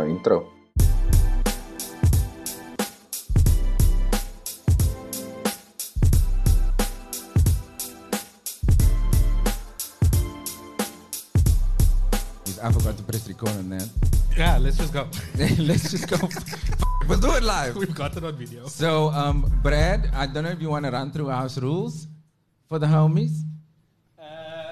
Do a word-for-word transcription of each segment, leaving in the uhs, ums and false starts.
intro. I forgot to press record on that. Yeah, let's just go. Let's just go. We'll do it live. We've got it on video. So, um, Brad, I don't know if you want to run through house rules for the homies. Uh,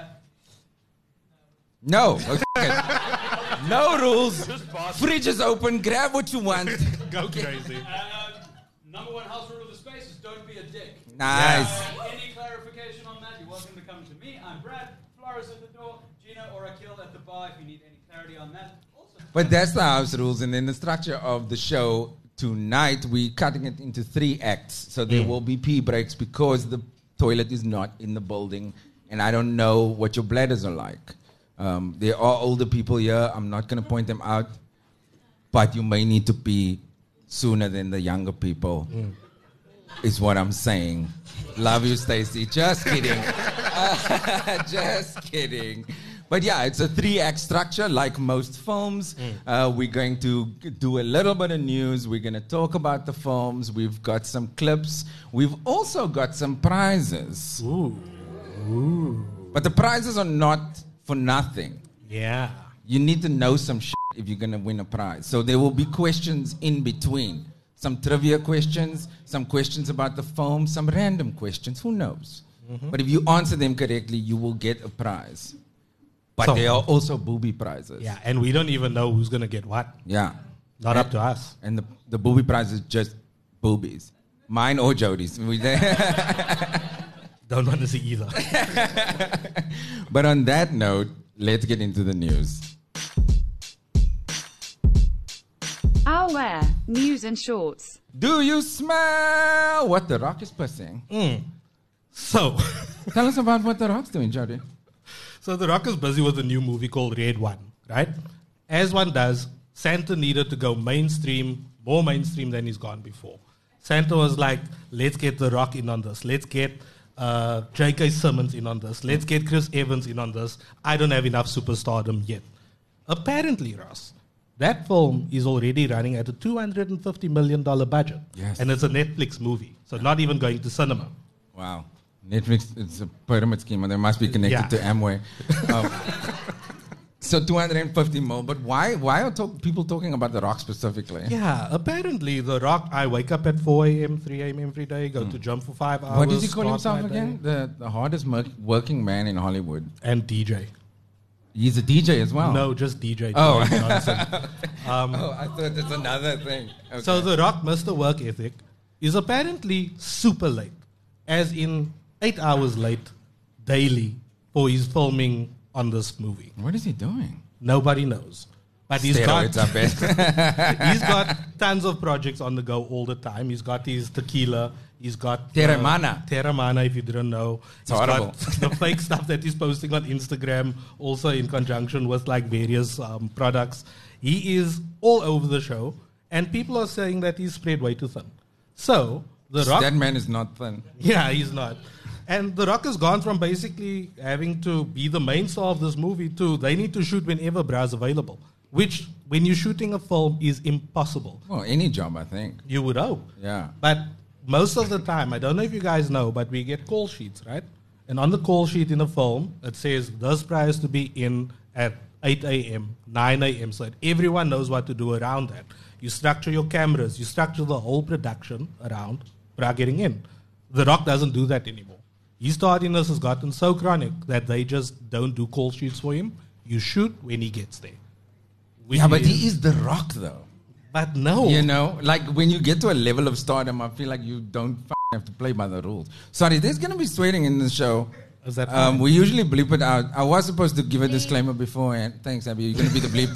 no. Okay. No rules. Fridge is open. Grab what you want. Go crazy. Uh, number one house rule of the space is don't be a dick. Nice. Uh, any clarification on that, you're welcome to come to me. I'm Brad. Flores at the door. Gino or Akil at the bar if you need any clarity on that. Also, But that's the house rules. And then the structure of the show tonight, we're cutting it into three acts. So there Mm. will be pee breaks because the toilet is not in the building. And I don't know what your bladders are like. Um, there are older people here. I'm not going to point them out. But you may need to pee sooner than the younger people, mm. is what I'm saying. Love you, Stacey. Just kidding. Just kidding. But yeah, it's a three-act structure like most films. Mm. Uh, we're going to do a little bit of news. We're going to talk about the films. We've got some clips. We've also got some prizes. Ooh. Ooh. But the prizes are not for nothing. Yeah. You need to know some shit if you're going to win a prize. So there will be questions in between. Some trivia questions, some questions about the film, some random questions. Who knows? Mm-hmm. But if you answer them correctly, you will get a prize. But So- there are also booby prizes. Yeah, and we don't even know who's going to get what. Yeah. Not up to us. And the, the booby prize is just boobies. Mine or Jody's. We Don't want to see either. But on that note, let's get into the news. Our Air, news and shorts. Do you smell what The Rock is pissing? Mm. So, Tell us about what The Rock's doing, Jody. so The Rock is busy with a new movie called Red One, right? As one does, Santa needed to go mainstream, more mainstream than he's gone before. Santa was like, let's get The Rock in on this. Let's get uh, J K. Simmons in on this. Let's get Chris Evans in on this. I don't have enough superstardom yet. Apparently, Ross, that film is already running at a two hundred fifty million dollars budget. Yes. And it's a Netflix movie, so not even going to cinema. Wow. Netflix, it's a pyramid scheme, and they must be connected Yeah. to Amway. Um, so two hundred fifty mil, but why Why are talk, people talking about The Rock specifically? Yeah, apparently The Rock, I wake up at four a.m., three a.m. every day, go to gym for five hours. What does he call start himself my again? day. The, the hardest mer- working man in Hollywood. And D J. He's a D J as well. No, just D J. Oh. Dwayne Johnson. um, Oh, I thought that's another thing. Okay. So The Rock, Mister Work Ethic, is apparently super late, as in eight hours late daily for his filming on this movie. What is he doing? Nobody knows. But he's got, Steroids, I bet. he's got tons of projects on the go all the time. He's got his tequila. He's got... Teremana. Uh, Teremana, if you didn't know. It's He's horrible. got the fake stuff that he's posting on Instagram, also in conjunction with like various um, products. He is all over the show, and people are saying that he's spread way too thin. So, The Rock... That man is not thin. Yeah, he's not. And The Rock has gone from basically having to be the main star of this movie to they need to shoot whenever Bra's available, which, when you're shooting a film, is impossible. Well, any job, I think. You would hope. Yeah. But most of the time, I don't know if you guys know, but we get call sheets, right? And on the call sheet in a film, it says this Bra has to be in at eight a.m., nine a.m., so that everyone knows what to do around that. You structure your cameras, you structure the whole production around Bra getting in. The Rock doesn't do that anymore. His tardiness has gotten so chronic that they just don't do call sheets for him. You shoot when he gets there. Which Yeah, but is- he is The Rock, though. But no. You know, like when you get to a level of stardom, I feel like you don't f- have to play by the rules. Sorry, there's going to be swearing in the show. Is that Um, fine? we usually bleep it out. I was supposed to give a disclaimer beforehand. Thanks, Abby. You're going to be the bleep.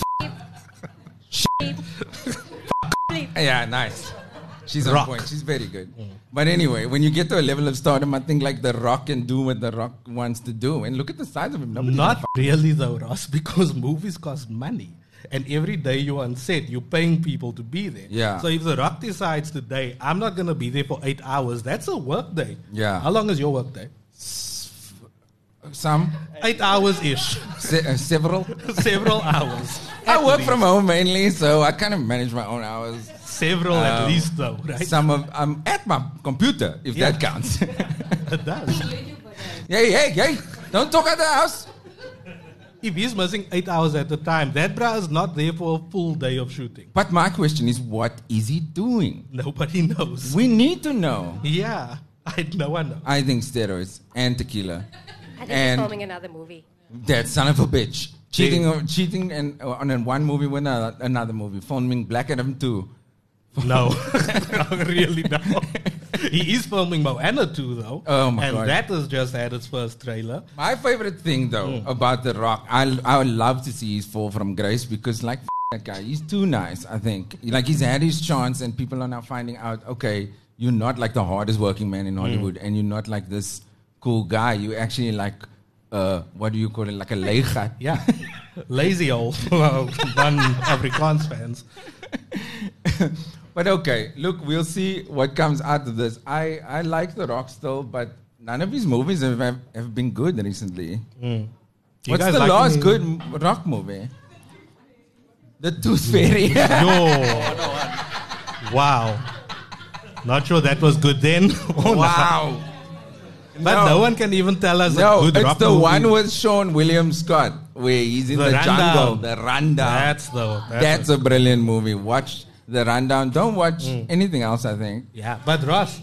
Yeah, nice. She's on Rock. point. She's very good. But anyway, when you get to a level of stardom, I think like The Rock can do what The Rock wants to do. And look at the size of him. Nobody's Not gonna really though, Ross, because movies cost money. And every day you're on set, you're paying people to be there. Yeah. So if The Rock decides today, I'm not going to be there for eight hours, that's a work day. Yeah. How long is your work day? Some, Eight hours ish. se- uh, several. Several hours. I At work least. from home mainly, so I kind of manage my own hours. Several at Um, least, though, right? Some of I'm at my computer, if Yeah. that counts. It does. Hey, hey, hey! Don't talk at the house. If he's missing eight hours at a time, that bra is not there for a full day of shooting. But my question is, what is he doing? Nobody knows. We need to know. Yeah, I, no one knows. I think steroids and tequila. I think And- he's filming another movie. That son of a bitch. Cheating, They- on, cheating and, uh, on a one movie with another, another movie. Filming Black Adam two. No, no, really no. He is filming Moana two, though. Oh, my and God. that has just had its first trailer. My favorite thing, though, about The Rock, I, I would love to see his fall from grace because, like, f- that guy, he's too nice, I think. Like, he's had his chance, and people are now finding out, okay, you're not like the hardest working man in Hollywood, and you're not like this cool guy. You're actually like, uh, what do you call it, like a leeggat. Yeah, lazy old one Afrikaans fans. But okay, look, we'll see what comes out of this. I, I like The Rock still, but none of his movies have, have, have been good recently. Do you What's guys the like last any- good m- Rock movie? The Tooth Fairy. Yo. Wow. Not sure that was good then. or not. Wow. But No. no. one can even tell us No, a good it's rock the movie. one with Sean William Scott, where he's in The the, Rundown. jungle, the rundown. That's the. That's, That's the- a brilliant movie. Watch the rundown. Don't watch Mm. anything else, I think. yeah. But Ross,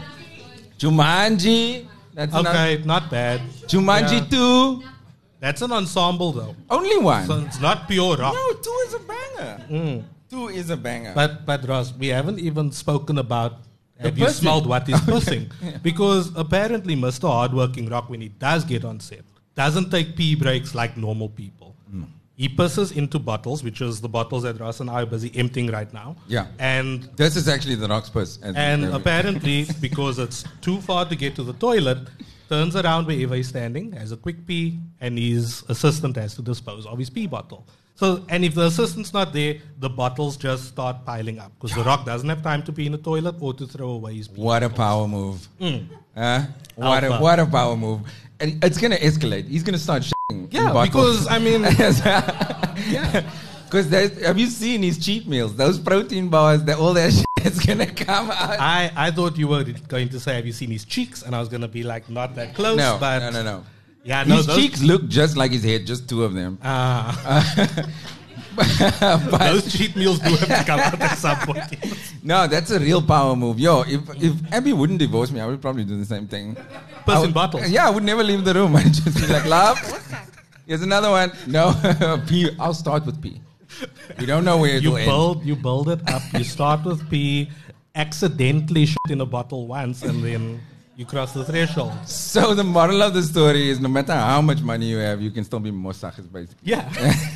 Jumanji. That's okay, not bad. Another, Jumanji Yeah. two. That's an ensemble though, Only one. so it's not pure rock. no, two is a banger. Two is a banger. But but Ross, we haven't even spoken about. Have The you pussing. smelled what he's pussing? Because apparently, Mister Hardworking Rock, when he does get on set, doesn't take pee breaks like normal people. Hmm. He pisses into bottles, which is the bottles that Ross and I are busy emptying right now. Yeah. And This is actually the Rock's puss. as- and uh, apparently, because it's too far to get to the toilet, turns around wherever he's standing, has a quick pee, and his assistant has to dispose of his pee bottle. So, and if the assistant's not there, the bottles just start piling up because The Rock doesn't have time to pee in the toilet or to throw away his pee. What a power move. Huh? What a, Alpha. what a power move. And it's going to escalate. He's going to start shitting. Yeah, because, I mean, yeah. Because have you seen his cheat meals? Those protein bars, that all that shit is going to come out. I, I thought you were going to say, have you seen his cheeks? And I was going to be like, not that close. no, but no, no, no. Yeah, no, his those, cheeks look just like his head, just two of them. Ah, But- those cheat meals do have to come out at some point. no, that's a real power move. Yo, if, if Abby wouldn't divorce me, I would probably do the same thing. Piss I in would- bottles. Yeah, I would never leave the room. I'd just be like, love, here's another one. No, P. I'll start with P. You don't know where You it'll end. build, you build it up. You start with pee, accidentally shit in a bottle once, and then you cross the threshold. So the moral of the story is no matter how much money you have, you can still be mosachis, basically. Yeah.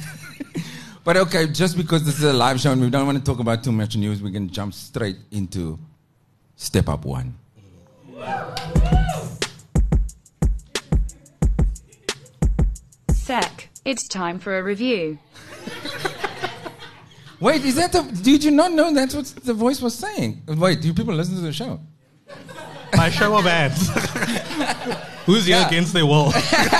But okay, just because this is a live show and we don't want to talk about too much news, we can jump straight into Step Up One. Sec, it's time for a review. Wait, is that the... Did you not know that's what the voice was saying? Wait, do people listen to the show? By show of hands. Who's here Yeah. against their will?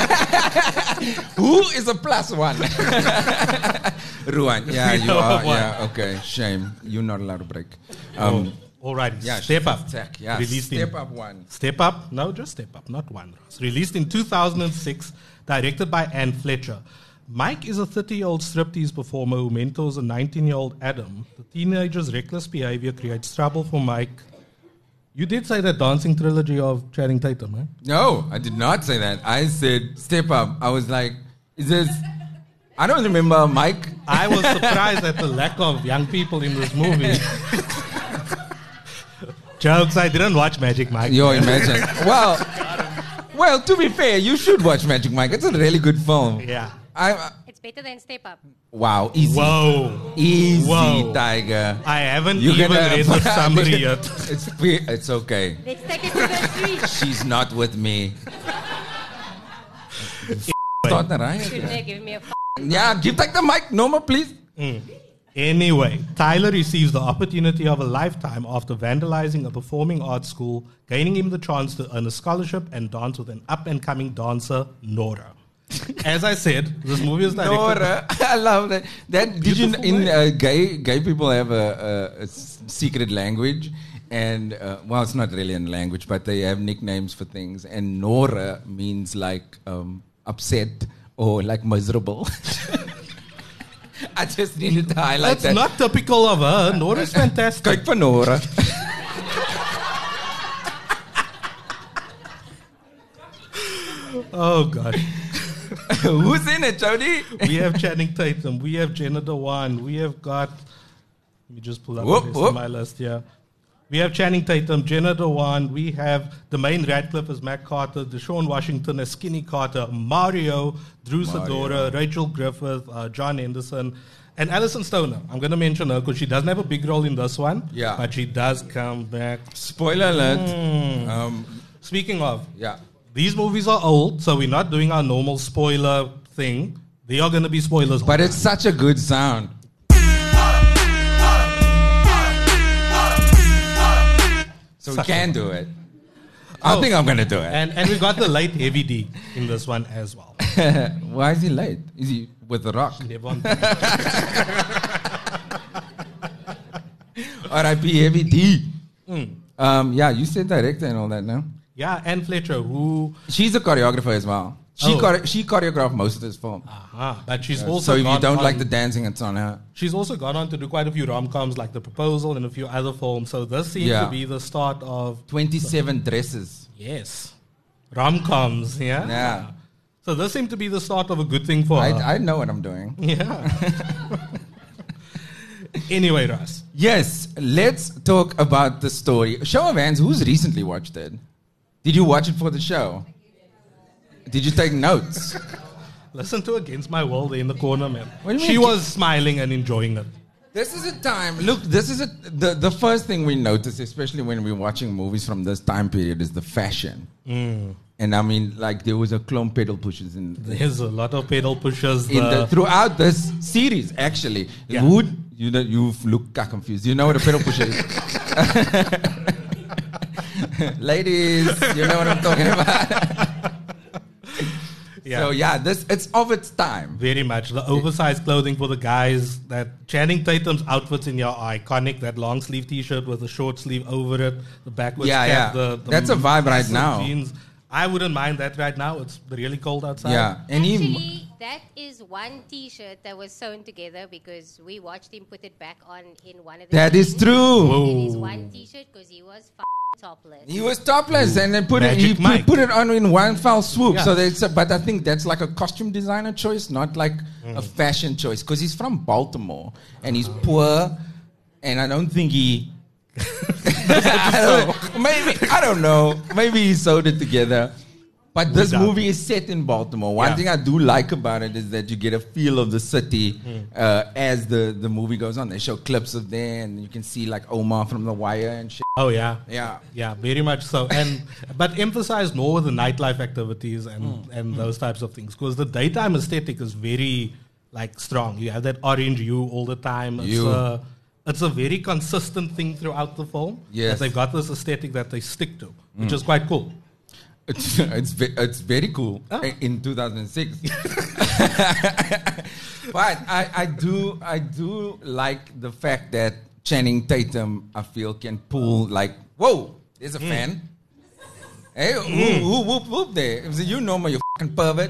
Who is a plus one? Ruan. Yeah, you No are. one. Yeah, okay. Shame. You're not allowed to break. Um, All right. yeah, Step Up. Tech, yeah. Released Step in, Up One. Step Up. No, just Step Up, not one. Ross. Released in two thousand six, directed by Anne Fletcher. Mike is a thirty-year-old striptease performer who mentors a nineteen-year-old Adam. The teenager's reckless behavior creates trouble for Mike. You did say that dancing trilogy of Channing Tatum, eh? No, I did not say that. I said Step Up. I was like, is this... I don't remember Mike. I was surprised at the lack of young people in this movie. Jokes, I didn't watch Magic Mike. Yo, imagine. well, well, to be fair, you should watch Magic Mike. It's a really good film. Yeah. I, uh, It's better than Step Up. wow, easy. Whoa. Easy, Whoa. Tiger. I haven't You even can, uh, read the summary yet. It's, pre- it's okay. Let's take it to the street. She's not with me. Start the riot. Shouldn't they give me a f- Yeah, give back the mic. No more, please. Anyway, Tyler receives the opportunity of a lifetime after vandalizing a performing arts school, gaining him the chance to earn a scholarship and dance with an up-and-coming dancer, Nora. As I said, this movie is directed... Nora, I love that. That did you, Beautiful in name. uh, gay gay people have a, a, a s- secret language, and uh, well, it's not really a language, but they have nicknames for things. And Nora means like um, upset or like miserable. I just needed to highlight That's that. not typical of her. Nora's fantastic. Kijk van Nora. Oh, God. Who's in it, Jody? We have Channing Tatum. We have Jenna Dewan. We have got... Let me just pull up Whoop, the rest whoop. of my list here. We have Channing Tatum, Jenna Dewan. We have the main Radcliffe as Mac Carter, Deshaun Washington as Skinny Carter, Mario, Drew Sidora, Rachel Griffith, uh, John Henderson, and Alison Stoner. I'm going to mention her because she doesn't have a big role in this one, Yeah. but she does come back. Spoiler alert. Hmm. Um, Speaking of, yeah. these movies are old, so we're not doing our normal spoiler thing. They are going to be spoilers. But it's such a good sound. So we Such can a- do it. I Oh. think I'm going to do it. And and we got the late Heavy D in this one as well. Why is he late? Is he with The Rock? Devon- R I P Heavy D. Hmm. Um, yeah, you said director and all that now. yeah, Anne Fletcher, who, She's a choreographer as well. She Oh. chore- she choreographed most of this film. uh but she's also so if you gone don't on, like the dancing, it's on her. she's also gone on to do quite a few rom-coms like The Proposal and a few other films. So this seems Yeah. to be the start of twenty-seven dresses. yes, rom-coms. Yeah. Yeah. So this seemed to be the start of a good thing for her. I, I know what I'm doing. yeah. Anyway, Russ. Yes, let's talk about the story. Show of hands, who's recently watched it? Did you watch it for the show? Did you take notes? Listen to Against My Will there in the corner, man. What do you She mean? was smiling and enjoying it. This is a time. Look, this is a the, the first thing we notice, especially when we're watching movies from this time period, is the fashion. And I mean, like there was a clone pedal pushes in There's a lot of pedal pushers. in the- the, throughout this series. Actually, Yeah. Would you know you look confused? You know what a pedal pusher is, ladies. You know what I'm talking about. yeah. So yeah, this it's of its time. Very much. The oversized clothing for the guys. That Channing Tatum's outfits in your are iconic. That long sleeve T-shirt with a short sleeve over it. The backwards Yeah, cap. yeah. The, the That's a vibe right massive now. Jeans. I wouldn't mind that right now. It's really cold outside. Yeah, and he. Actually, that is one T-shirt that was sewn together because we watched him put it back on in one of the. That is scenes. true. It is one T-shirt because he was f- topless. He was topless, and then put it. He Magic put, Mike. put it on in one foul swoop. Yeah. So that's. A, but I think that's like a costume designer choice, not like a fashion choice, because he's from Baltimore and he's poor, and I don't think he. I don't- maybe I don't know. Maybe he sewed it together. But this doubt movie is set in Baltimore. One Yeah. thing I do like about it is that you get a feel of the city uh, as the, the movie goes on. They show clips of there, and you can see like Omar from The Wire and shit. Oh yeah. Yeah. Yeah, very much so. And but emphasize more with the nightlife activities and, Mm. and those types of things. Because the daytime aesthetic is very like strong. You have that orange hue all the time. It's Hue. a, it's a very consistent thing throughout the film. Yes. That they've got this aesthetic that they stick to, which is quite cool. It's it's, ve- it's very cool Oh. i- in two thousand six. But I, I do I do like the fact that Channing Tatum, I feel, can pull like, whoa, there's a fan. Hey, whoop, whoop, whoop, whoop there. If you know me, you fucking pervert.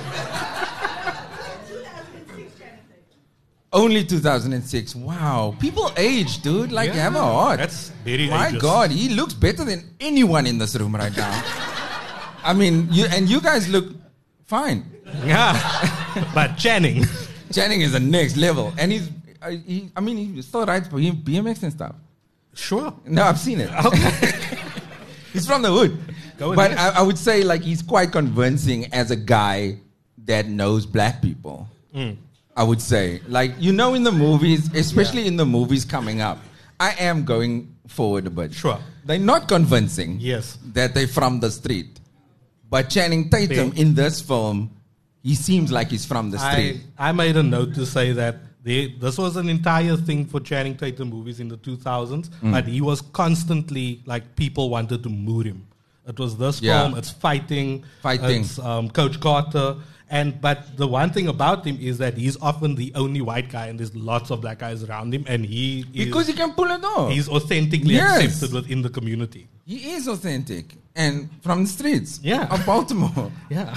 Only two thousand six. Wow. People age, dude. Like, Yeah, have a heart. that's very My ageist. God, he looks better than anyone in this room right now. I mean, you and you guys look fine. Yeah. But Channing. Channing is the next level. And he's, uh, he, I mean, he still rides for him B M X and stuff. Sure. No, I've seen it. He's from the hood. Go but ahead. I, I would say, like, he's quite convincing as a guy that knows black people. Mm. I would say. Like, you know, in the movies, especially in the movies coming up, I am going forward a bit. Sure. They're not convincing Yes. that they're from the street. But Channing Tatum Fair. in this film, he seems like he's from the I, street. I made a note to say that They, this was an entire thing for Channing Tatum movies in the two thousands, but he was constantly, like, people wanted to moor him. It was this Yeah. film, it's fighting, Fighting. it's um, Coach Carter. And But the one thing about him is that he's often the only white guy, and there's lots of black guys around him, and he is, Because he can pull it off. he's authentically Yes. accepted within the community. He is authentic. And from the streets Yeah. of Baltimore. Yeah.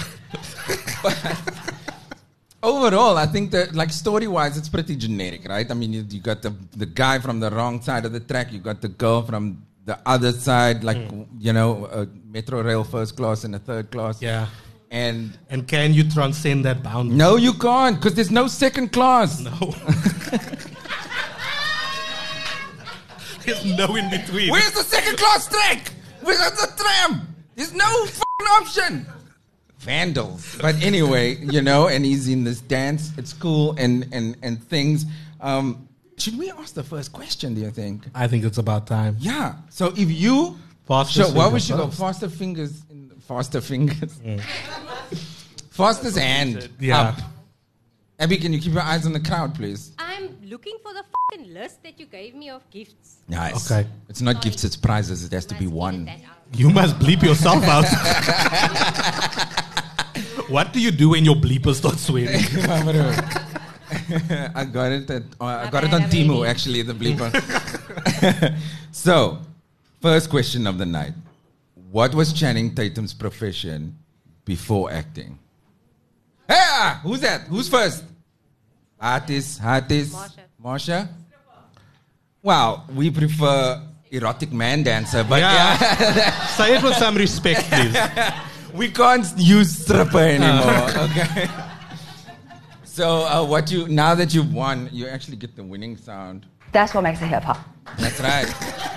Overall, I think that, like, story-wise, it's pretty generic, right? I mean, you, you got the, the guy from the wrong side of the track. You got the girl from the other side, like, you know, uh, Metro Rail first class and a third class. Yeah. And And can you transcend that boundary? no, you can't, because there's no second class. No. There's no in between. Where's the second class track? Where's the tram? There's no fucking option. Vandals. But anyway, you know, and he's in this dance at school and, and, and things. Um, should we ask the first question, do you think? I think it's about time. Yeah. So if you... Faster So what finger we should go? first. Faster fingers. In, faster fingers. Fastest hand Yeah. up. Abby, can you keep your eyes on the crowd, please? I'm looking for the fucking list that you gave me of gifts. Nice. Okay. It's not gifts, it's prizes. It has to be Must one. edit that out. You must bleep yourself out. What do you do when your bleeper starts swearing? I got it at, uh, I My got it bad, on I'm Temu, ready. actually, the bleeper. So, first question of the night. What was Channing Tatum's profession before acting? Hey, ah, who's that? Who's first? Artist, artist. Marsha. Marsha? Well, we prefer erotic man dancer, but Yeah. yeah. Say it with some respect, please. We can't use stripper anymore, okay? So, uh, what you now that you've won, you actually get the winning sound. That's what makes it hip hop. That's right.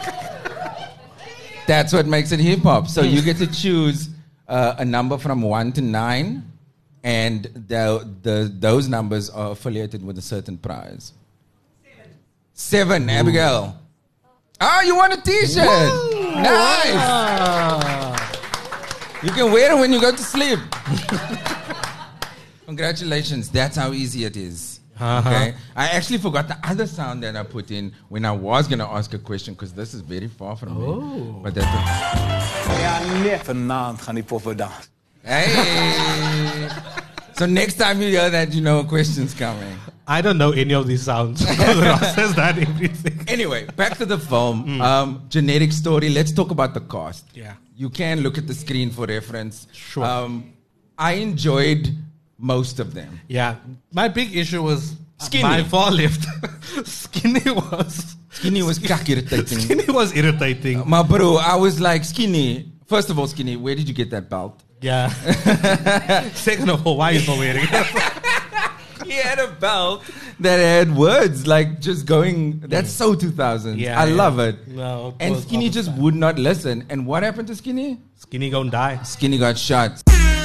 That's what makes it hip hop. So you get to choose uh, a number from one to nine, and the, the those numbers are affiliated with a certain prize. Seven. Seven, Abigail. Oh, you want a T-shirt? Nice. You can wear it when you go to sleep. Congratulations. That's how easy it is. Uh-huh. Okay. I actually forgot the other sound that I put in when I was going to ask a question, because this is very far from Oh. me. But that Vanavond gaan die poffen dans. hey. So next time you hear that, you know a question's coming. I don't know any of these sounds. Ross has done everything. Anyway, back to the film. Um, generic story. Let's talk about the cast. Yeah. You can look at the screen for reference. Sure. Um, I enjoyed most of them. Yeah. My big issue was Skinny. my far left. Skinny was Skinny was cock irritating. Skinny was irritating. My bro, I was like, Skinny. First of all, Skinny, where did you get that belt? Yeah. Second of all, why are you still wearing it? He had a belt that had words like just going. That's so two thousands. Yeah, I yeah. love it. No, it and was Skinny off just the would not listen. And what happened to Skinny? Skinny gonna die. Skinny got shot.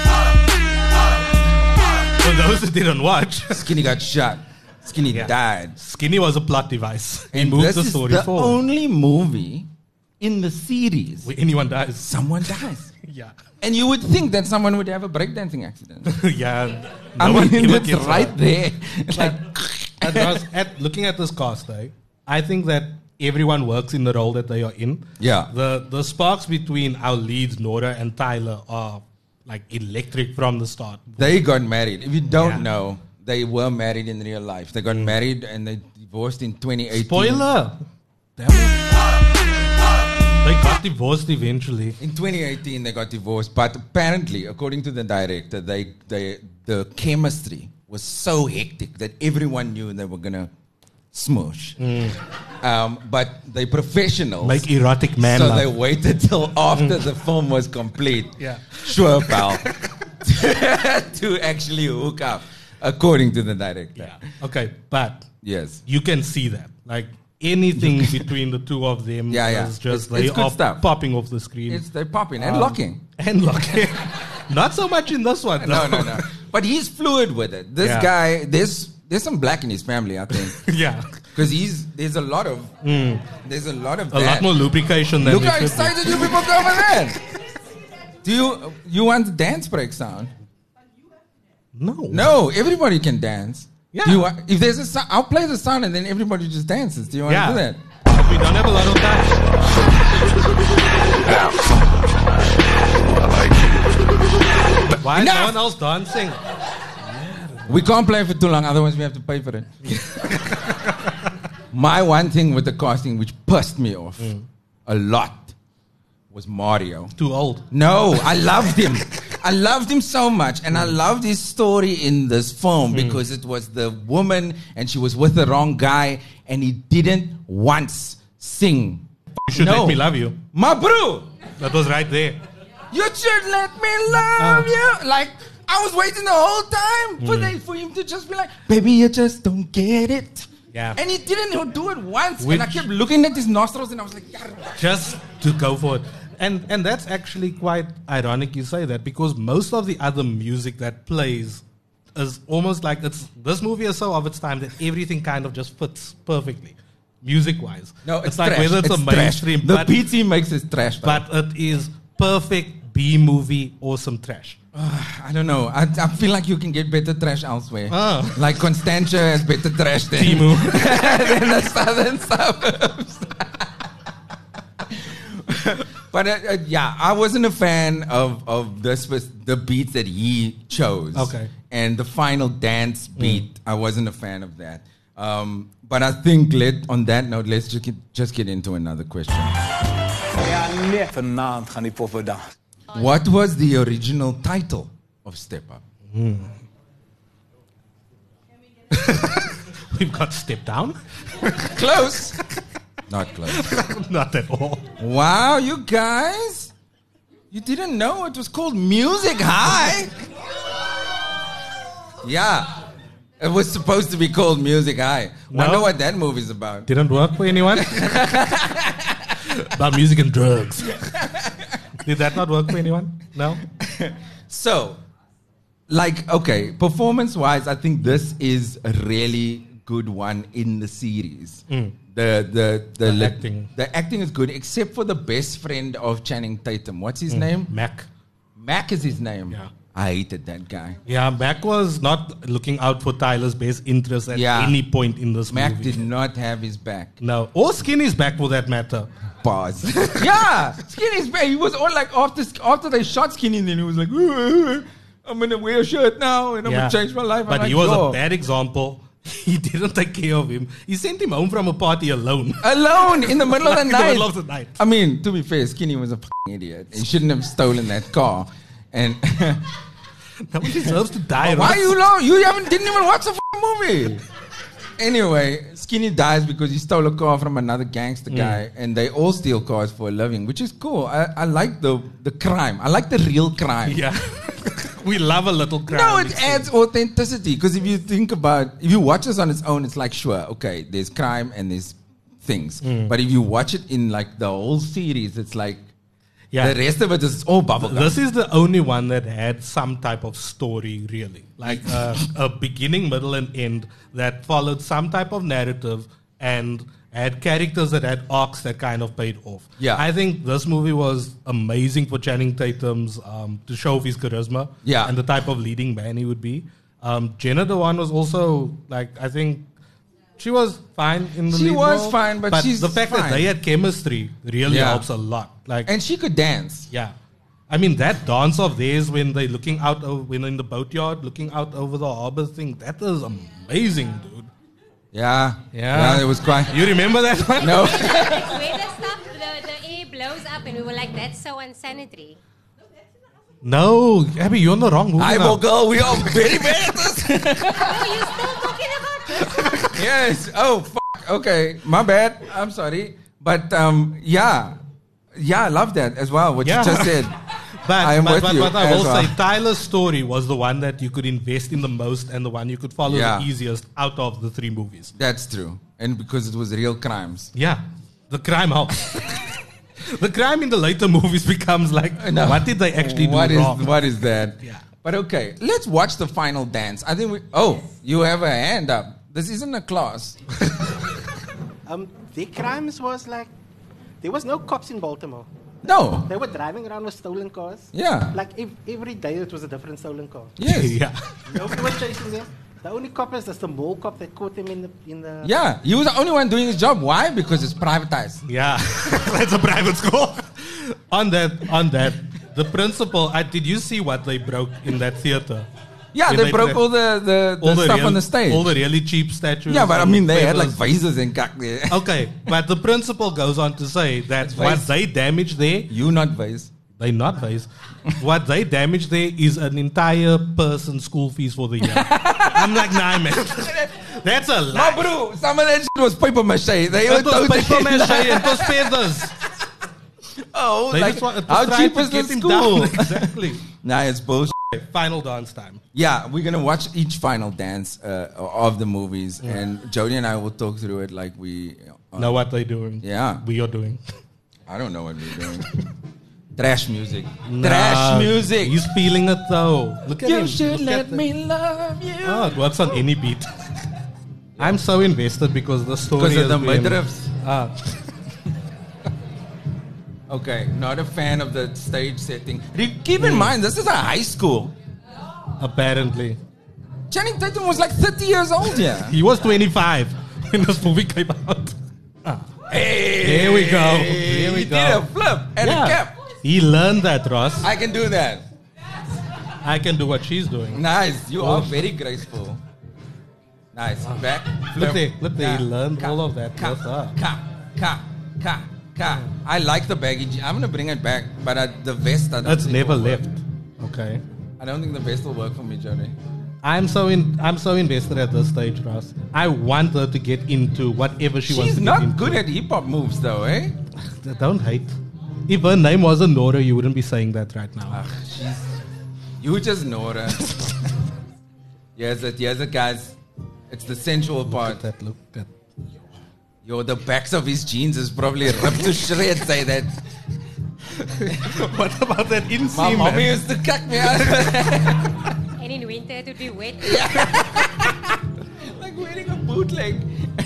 For those who didn't watch, Skinny got shot. Skinny Yeah. died. Skinny was a plot device. He And moved this the is story the forward. only movie in the series Where anyone dies. someone dies. Yeah. And you would think that someone would have a breakdancing accident. Yeah. I No one mean, ever it's gets right out. there. Like, At, Ross, at looking at this cast, eh, I think that everyone works in the role that they are in. Yeah. The the sparks between our leads, Nora and Tyler, are like electric from the start. they got married. If you don't Yeah. know, they were married in real life. They got married and they divorced in twenty eighteen. Spoiler. Damn it. They got divorced eventually. In twenty eighteen, they got divorced. But apparently, according to the director, they, they the chemistry was so hectic that everyone knew they were gonna smoosh. Um, but they professionals. Like erotic man so love. they waited till after the film was complete. Yeah. Sure, pal. to actually hook up, according to the director. Yeah. Okay, but Yes. you can see that. Like anything between the two of them Yeah, yeah. is just It's- they it's good are stuff. popping off the screen. It's they're popping and Um, locking. And locking. Not so much in this one. No, though. no, no. But he's fluid with it. This Yeah. guy, there's there's some black in his family, I think, Yeah. because he's there's a lot of there's a lot of A that. lot more lubrication than Look there how should be. excited you people go over there. Do you you want the dance break sound? No. No, everybody can dance. Yeah. Do you want, if there's a sound, I'll play the sound and then everybody just dances. Do you want Yeah. to do that? But we don't have a lot of time. Why is Enough! no one else dancing? We can't play for too long, otherwise we have to pay for it. My one thing with the casting, which pissed me off a lot, was Mario. Too old. No, I loved him. I loved him so much, and I loved his story in this film because it was the woman, and she was with the wrong guy, and he didn't once sing. You should No. let me love you. My bro, That was right there. you should let me love Uh. you. Like, I was waiting the whole time for, they, for him to just be like, baby, you just don't get it. Yeah. And he didn't do it once. Which- and I kept looking at his nostrils, and I was like, "Yeah." Just to go for it. And and that's actually quite ironic you say that, because most of the other music that plays is almost like it's this movie is so of its time that everything kind of just fits perfectly, music wise. No, it's, like trash. whether it's, a trash. mainstream, The but, beats he makes is trash. though. but it is perfect B movie, awesome trash. I don't know. I, I feel like you can get better trash elsewhere. Ah. Like Constantia has better trash than, Timu. than the southern suburbs. But uh, uh, yeah, I wasn't a fan of of the spe- the beats that he chose. Okay. And the final dance beat, I wasn't a fan of that. Um, but I think let on that note, let's just get, just get into another question. Vanaand gaan die poppe dans. What was the original title of Step Up? We've got Step Down. Close. Not close. Not at all. Wow, you guys. You didn't know it was called Music High? Yeah. It was supposed to be called Music High. No. Wonder what that movie's about. Didn't work for anyone. About music and drugs. Did that not work for anyone? No? So, like, okay, performance-wise, I think this is a really good one in the series. The the the, The li- acting. the acting is good, except for the best friend of Channing Tatum. What's his name? Mac. Mac is his name. Yeah. I hated that guy. Yeah, Mac was not looking out for Tyler's best interest at Yeah. any point in this Mac movie. did not have his back. No. Or Skinny's back for that matter. Pause. Yeah, Skinny's back. He was all like after after they shot Skinny, then he was like, "Ooh, I'm gonna wear a shirt now and I'm Yeah. gonna change my life." I'm But like, he was "Yo." a bad example. He didn't take care of him. He sent him home from a party alone. Alone in the middle of the In the night. middle of the night. I mean, to be fair, Skinny was a f***ing idiot. He shouldn't have stolen that car. And No one deserves to die. why Ross. you long? You haven't didn't even watch the f***ing movie. Anyway, Skinny dies because he stole a car from another gangster guy, and they all steal cars for a living, which is cool. I, I like the the crime. I like the real crime. Yeah. We love a little crime. No, it adds authenticity. Because if you think about, if you watch this on its own, it's like, sure, okay, there's crime and there's things. But if you watch it in like the whole series, it's like, Yeah. the rest of it is all bubblegum. This is the only one that had some type of story, really. Like uh, a beginning, middle, and end that followed some type of narrative and had characters that had arcs that kind of paid off. Yeah. I think this movie was amazing for Channing Tatum's um, to show off his charisma Yeah. and the type of leading man he would be. Um, Jenna Dewan was also, like, I think she was fine in the She lead was role, fine, but she's the fact fine. that they had chemistry really Yeah. helps a lot. Like, And she could dance. yeah. I mean, that dance of theirs when they're looking out, o- when in the boatyard, looking out over the harbor thing, that is amazing, dude. Yeah. Yeah. Yeah, it was quite. You remember that one? No. It's where the stuff, the, the air blows up, and we were like, that's so unsanitary. No, Abby, you're on the wrong movie. Eyeball now. girl, we are very bad at this. Oh, you're still talking about this? Yes. Oh, fuck. Okay. My bad. I'm sorry. But um, yeah. Yeah, I love that as well, what Yeah. you just said. But, I am but, with but, you but I as will well. say, Tyler's story was the one that you could invest in the most and the one you could follow Yeah. the easiest out of the three movies. That's true. And because it was real crimes. Yeah, the crime helps. The crime in the later movies becomes like, No. what did they actually do What is wrong? what is that? Yeah. But okay, let's watch the final dance. I think we. Oh, you have a hand up. This isn't a class. Um, the crimes was like, there was no cops in Baltimore. No. They were driving around with stolen cars. Yeah. Like ev- every day it was a different stolen car. Yes. Yeah. Nobody was chasing them. The only cop is that's the mole cop that caught him in the in the. Yeah, he was the only one doing his job. Why? Because it's privatized. Yeah, that's a private school. on that, on that, the principal. I, did you see what they broke in that theater? Yeah, When they, they broke played- all the, the, the All the stuff real- on the stage. All the really cheap statues. yeah, but I and mean, they had like feathers. visors and cock there. Okay, but the principal goes on to say that what vase. they damaged there, You not vase. they not vase. What they damaged there is an entire person's school fees for the year. I'm like, nah, man. That's a No, lot. bro, some of that shit was paper mache. They were It was totally paper mache, like- it was feathers. Oh, They like, just want, it was how trying cheap to is get the him school? down. Exactly. Nah, it's bullshit. Final dance time. Yeah, we're gonna watch each final dance uh, of the movies, and Jody and I will talk through it like we uh, Know what they're doing. Yeah. We are doing. I don't know what we're doing. Trash music. Nah, Trash music. He's feeling it though. Look at You him. should Look let at the- me love you. Oh, it works on any beat. I'm so invested because the story Because of the has been- midriffs. Ah, Okay, not a fan of the stage setting. Re- Keep in mind, this is a high school. apparently. Channing Tatum was like thirty years old here. He was twenty-five when this movie came out. Hey, There we go. There we he go. did a flip and a cap. He learned that, Ross. I can do that. I can do what she's doing. Nice. You are Oh. very graceful. Nice. Back. Look flip, there, look there. He ka, learned ka, all of that. Ka, What's up? ka, ka, ka, ka. I like the baggy jeans. I'm gonna bring it back, but uh, the vest. I don't That's think never will work. left. Okay. I don't think the vest will work for me, Jody. I'm so in. I'm so invested at this stage, Ross. I want her to get into whatever she wants She's to not get into. good at hip hop moves, though, eh? Don't hate. If her name wasn't Nora, you wouldn't be saying that right now. Ugh, she's. You just know her. Here's it. Here's it, guys. It's the sensual Look part. at that. Look at. Yo, the backs of his jeans is probably ripped to shreds. Say that. What about that My inseam? mommy man? used to cut me out. And in winter it would be wet. Like wearing a bootleg.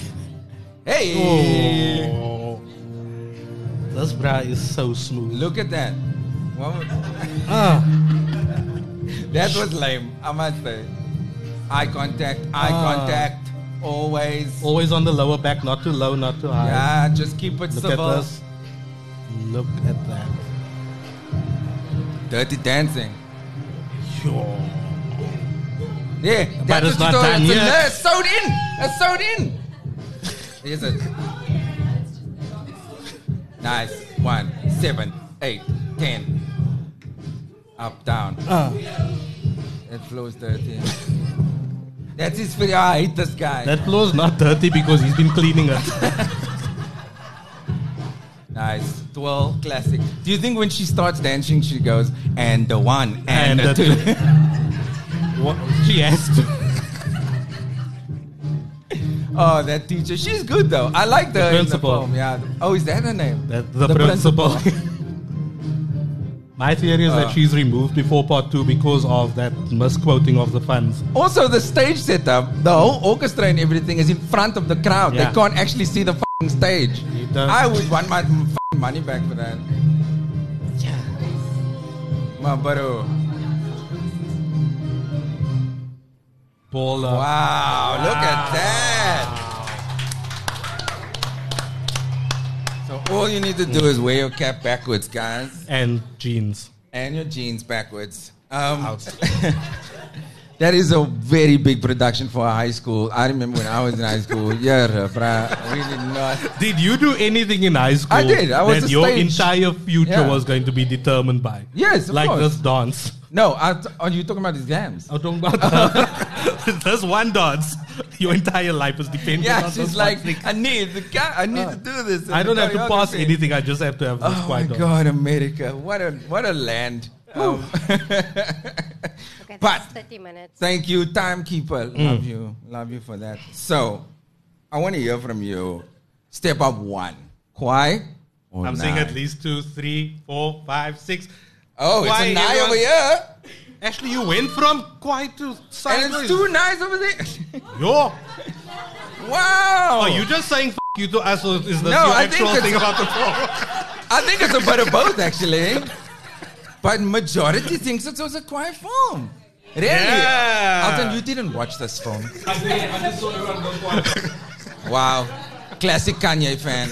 Hey. Oh. This bra is so smooth. Look at that. What was- Ah. that was lame, I must say. Eye contact, eye Ah. contact. Always. Always on the lower back, not too low, not too high. Yeah, just keep it Look civil. at this. Look at that. Dirty dancing. Yo. Yeah, But that's it's what not you done thought. yet. No, it's sewed in. It's sewed in. Here's it. Nice. One, seven, eight, ten. Up, down. Ah. That flows dirty. That's his video. I hate this guy. That floor's not dirty because he's been cleaning it. Nice. twelve, classic. Do you think when she starts dancing, she goes, and the one, and, And the the two? What? She has to. Oh, that teacher. She's good, though. I like the, The in the principal. film. Yeah. Oh, is that her name? That, the, principal. My theory is Uh. that she's removed before part two because of that misquoting of the funds. Also, the stage setup, the whole orchestra and everything is in front of the crowd. Yeah. They can't actually see the fucking stage. You don't- I would want my fucking money back for that. Yeah. My bro. Paula. Wow, look at that. So all you need to do is wear your cap backwards, guys, And jeans. and your jeans backwards. Um, that is a very big production for a high school. I remember when I was in high school. Yeah, bruh, really not. Did you do anything in high school I did. I was that a your stage- entire future Yeah. was going to be determined by? Yes, of like course. this dance. No, I t- are you talking about exams? I'm talking about this one dance. Your entire life is dependent Yeah, on she's this like, one thing. I need the ca- I need to do this. I don't have to pass choreography. anything. I just have to have this Oh my quiet dance. God, America! What a what a land. Um, Look at But- this thirty minutes. thank you, timekeeper. Love you, love you for that. So, I want to hear from you. Step up one. Kwai or I'm saying nine? at least two, three, four, five, six. Oh, it's Kwai, a nine everyone- over here, Actually, you went from quiet to and sideways. it's two nines over there. Yo. Wow! Are you just saying f- you to us, or is this No, your I think actual it's- thing about the floor? I think it's a bit of both, actually. But majority thinks it was a quiet form. Really? Yeah. Alton, you didn't watch this film. I did. I just saw everyone go quiet. Wow. Classic Kanye fan.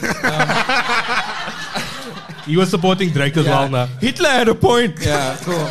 He was supporting Drake as well now. Hitler had a point. Yeah, cool.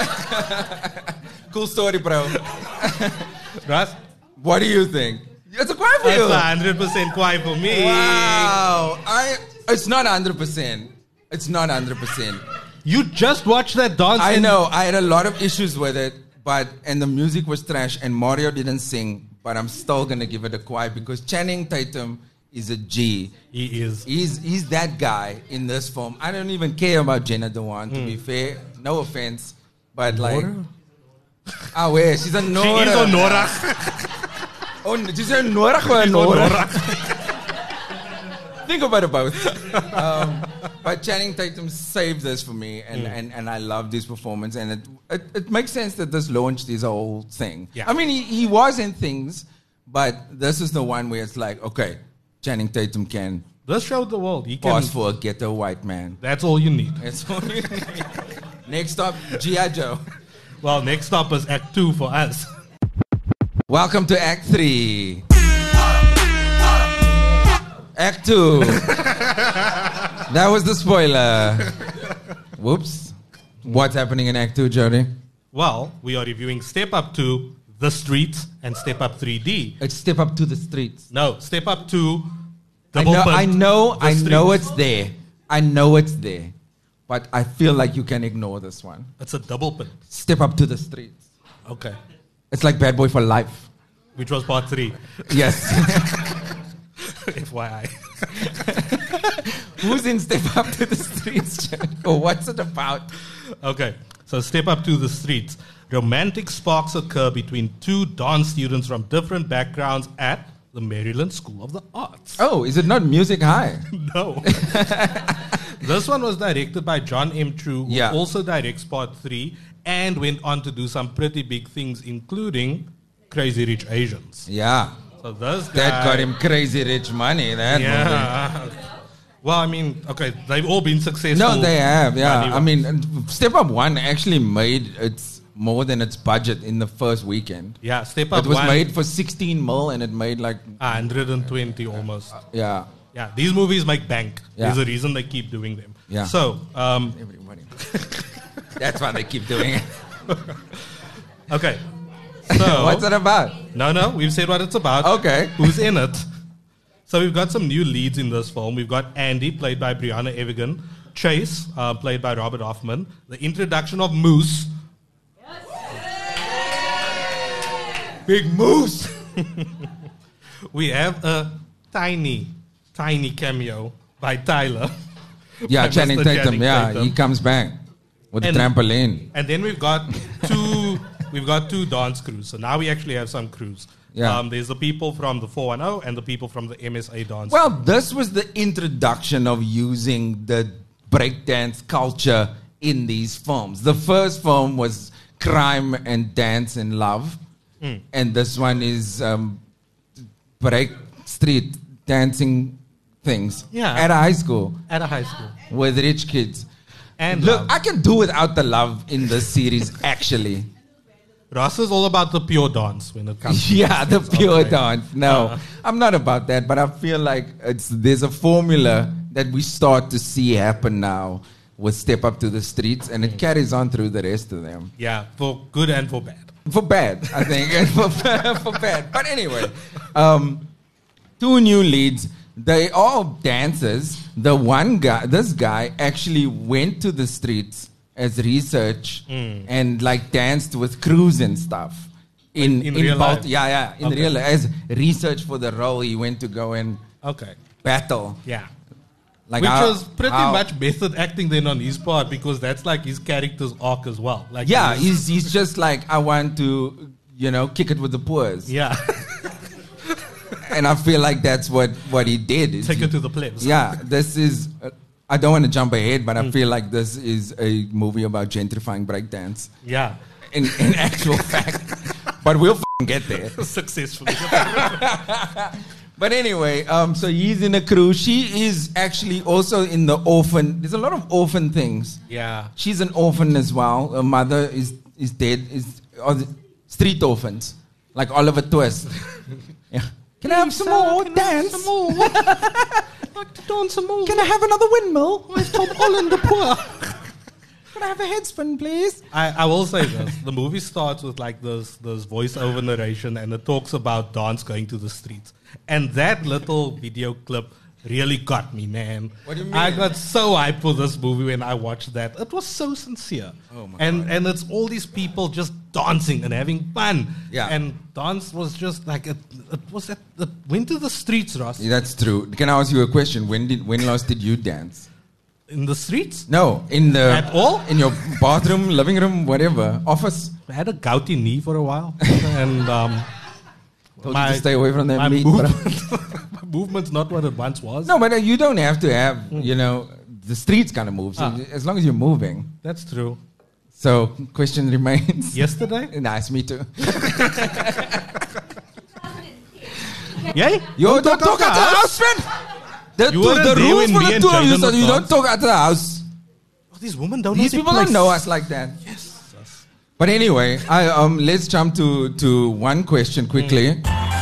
Cool story, bro. Russ? What do you think? It's a quiet for That's you. one hundred percent quiet for me. Wow. I, it's not one hundred percent. It's not one hundred percent. You just watched that dance. I and- know. I had a lot of issues with it, but and the music was trash, and Mario didn't sing, but I'm still going to give it a quiet because Channing Tatum is a G. He is. He's, he's that guy in this film. I don't even care about Jenna Dewan, to Hmm. be fair. No offense. But like... Ah, where? She's a Nora. She is a Nora. Oh, she's a Nora or a Nora? Think about it both. Um, but Channing Tatum saved this for me, and, Mm. and, and I loved his performance. And it, it, it makes sense that this launched his whole thing. Yeah. I mean, he, he was in things, but this is the one where it's like, okay, Channing Tatum can This showed the world. He can. pause for a ghetto white man. That's all you need. That's all you need. Next up, G I. Joe. Well, next up is Act Two for us. Welcome to Act Three. Act Two. That was the spoiler. Whoops. What's happening in Act Two, Jody? Well, we are reviewing Step Up Two, The Streets, and Step Up three D. It's Step Up to the Streets. No, Step Up Two. I Double know, Punt, I know, The I know Streets. it's there. I know it's there. But I feel like you can ignore this one. It's a double pin. Step Up to the Streets. Okay. It's like Bad Boy for Life. Which was part three. Yes. F Y I. Who's in Step Up to the Streets, Jody? Or what's it about? Okay. So Step Up to the Streets. Romantic sparks occur between two dance students from different backgrounds at the Maryland School of the Arts. Oh, is it not Music High? No. This one was directed by John M. True, who Yeah. also directs part three and went on to do some pretty big things, including Crazy Rich Asians. Yeah. So this guy, That got him crazy rich money, that movie. Yeah. Well, I mean, okay, they've all been successful. No, they have, yeah. money-wise. I mean, and Step Up One actually made its more than its budget in the first weekend. yeah, Step Up It was one, made for sixteen mil and it made like, one hundred twenty almost. yeah. Yeah, these movies make bank. Yeah. There's a reason they keep doing them. Yeah. So, um, Everybody. That's why they keep doing it. okay. So, What's it about? No, no, we've said what it's about. Okay. Who's in it? So we've got some new leads in this film. We've got Andy, played by Brianna Evigan. Chase, uh, played by Robert Hoffman. The introduction of Moose. Big Moose. We have a tiny, tiny cameo by Tyler. Yeah, By Channing Mister Tatum. Channing Yeah, Tatum. he comes back with And- the trampoline. And then we've got two we've got two dance crews. So now we actually have some crews. Yeah. Um, there's the people from the four one zero and the people from the M S A dance. Well, this was the introduction of using the breakdance culture in these films. The first film was Crime and Dance and Love. Mm. And this one is um, break street dancing things Yeah. at a high school At a high school. with rich kids. And Look, love. I can do without the love in this series, actually. Ross is all about the pure dance when it comes to Yeah, the dance. pure Okay. dance. No, Uh. I'm not about that, but I feel like it's there's a formula that we start to see happen now with Step Up to the Streets, and it carries on through the rest of them. Yeah, for good and for bad. For bad, I think. and for, for bad. But anyway, um, two new leads. They are dancers. The one guy, this guy, actually went to the streets as research Mm. and like danced with crews and stuff. In, In real Balt- life? Yeah, yeah. In Okay. real life. As research for the role, he went to go and Okay. battle. Yeah. Like Which how- was pretty how- much method acting then on his part because that's like his character's arc as well. Like Yeah, he's- he's, he's just like, I want to, you know, kick it with the poors. yeah. And I feel like that's what, what he did. is Take he- it to the plebs. Yeah, this is. Uh, I don't want to jump ahead, but I Mm. feel like this is a movie about gentrifying breakdance. Yeah. In, in actual fact, but we'll f***ing get there. Successfully. But anyway, um, so he's in a crew. She is actually also in the orphan. There's a lot of orphan things. yeah. She's an orphan as well. Her mother is is dead. Is or the street orphans, like Oliver Twist. Yeah. Can I have some more? Dance. Some more. Like to dance some more. Can I have another windmill? Where's Tom Holland the poor? Can I have a headspin, please? I, I will say this. The movie starts with like this, this voiceover narration and it talks about dance going to the streets. And that little video clip really got me, man. What do you mean? I got so hyped for this movie when I watched that. It was so sincere. Oh my and, God. And it's all these people just dancing and having fun. Yeah. And dance was just like, it, it was, at, it went to the streets, Ross. Yeah, that's true. Can I ask you a question? When did, when last did you dance? In the streets? No, in the At all? in your bathroom, living room, whatever, office. I had a gouty knee for a while. and um, Told you to stay away from that my meat, bro. movement, my movement's not what it once was. No, but uh, you don't have to have, you know, the streets kind of move. So Ah. as long as you're moving. That's true. So question remains. Yesterday? Nice, me too. Yay? Yo, Don't don't talk talk out out the the house, man. The, You two, weren't the there rules when for me the and two of you, Jaden so was you don't dancing. talk out the house. Oh, these women don't These know their people don't place. know us like that. Yes. But anyway, I, um, let's jump to, to one question quickly.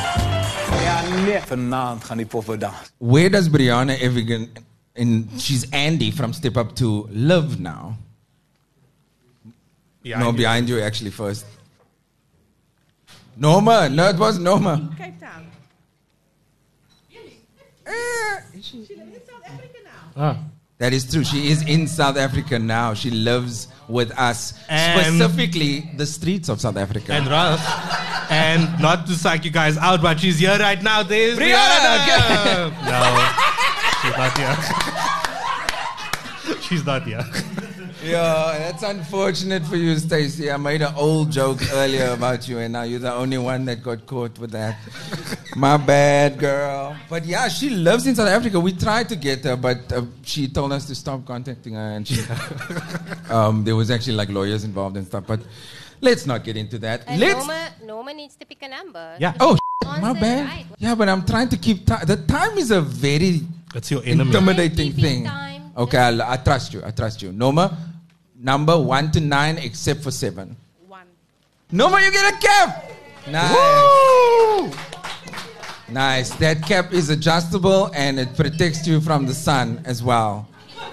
Vanaand gaan die poppe dans. Where does Brianna Evigan, and she's Andy from Step Up two, live now? Yeah, no, I behind you actually first. Norma. No, it was Norma. Cape Town. Ah. That is true. She is in South Africa now. She lives with us. And- specifically the streets of South Africa. And Russ, and not to psych you guys out, but she's here right now. There's Brianna! Brianna. No, she's not here. She's not here. Yeah, that's unfortunate for you, Stacey. I made an old joke earlier about you, and now you're the only one that got caught with that. My bad, girl. But yeah, she lives in South Africa. We tried to get her, but uh, she told us to stop contacting her, and she, um, there was actually like lawyers involved and stuff. But let's not get into that. And Let's. Norma, Norma needs to pick a number. Yeah. Oh, Answer my bad. right. Yeah, but I'm trying to keep time. The time is a very That's your enemy. intimidating Keeping thing. time. Okay, I'll, I trust you. I trust you. Norma, number one to nine, except for seven. One. Norma, you get a cap. Nice. Nice. That cap is adjustable and it protects you from the sun as well.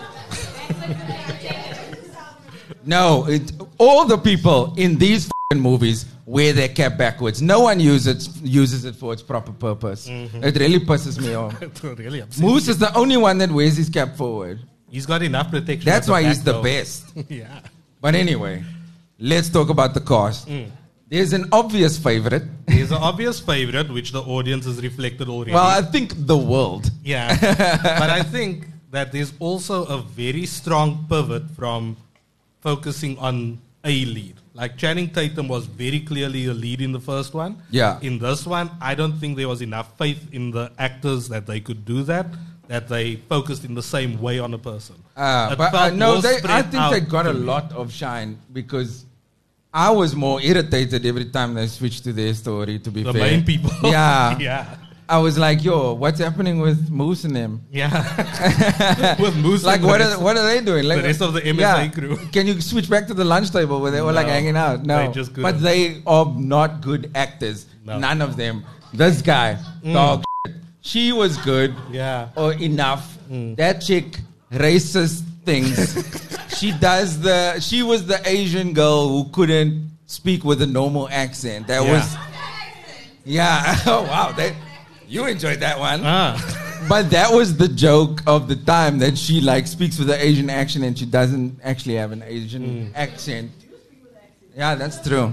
No, it, all the people in these f***ing movies wear their cap backwards. No one uses it, uses it for its proper purpose. It really pisses me off. Really upset. Moose is the only one that wears his cap forward. He's got enough protection. That's at why back, he's the though. best. Yeah. But anyway, let's talk about the cast. There's an obvious favorite. He's an obvious favorite, which the audience has reflected already. Well, I think the world. Yeah. But I think that there's also a very strong pivot from focusing on a lead. Like Channing Tatum was very clearly a lead in the first one. Yeah. In this one, I don't think there was enough faith in the actors that they could do that, that they focused in the same way on a person. Uh, It but uh, felt no, more they, I spread think out they got to a me. lot of shine because I was more irritated every time they switched to their story, to be The fair. main people. Yeah. yeah. I was like, yo, what's happening with Moose and them? Yeah. With Moose Like, and the what rest- are, what are they doing? Like, the rest of the M S A crew. Can you switch back to the lunch table where they were like No, hanging out? No. they just couldn't. But they are not good actors. No. None of them. This guy, dog shit. She was good. Yeah. Or enough. That chick, racist things. She does the, she was the Asian girl who couldn't speak with a normal accent. That Yeah. was, yeah. Oh, wow. That, you enjoyed that one. Ah. But that was the joke of the time, that she like speaks with an Asian accent and she doesn't actually have an Asian accent. Yeah, that's true.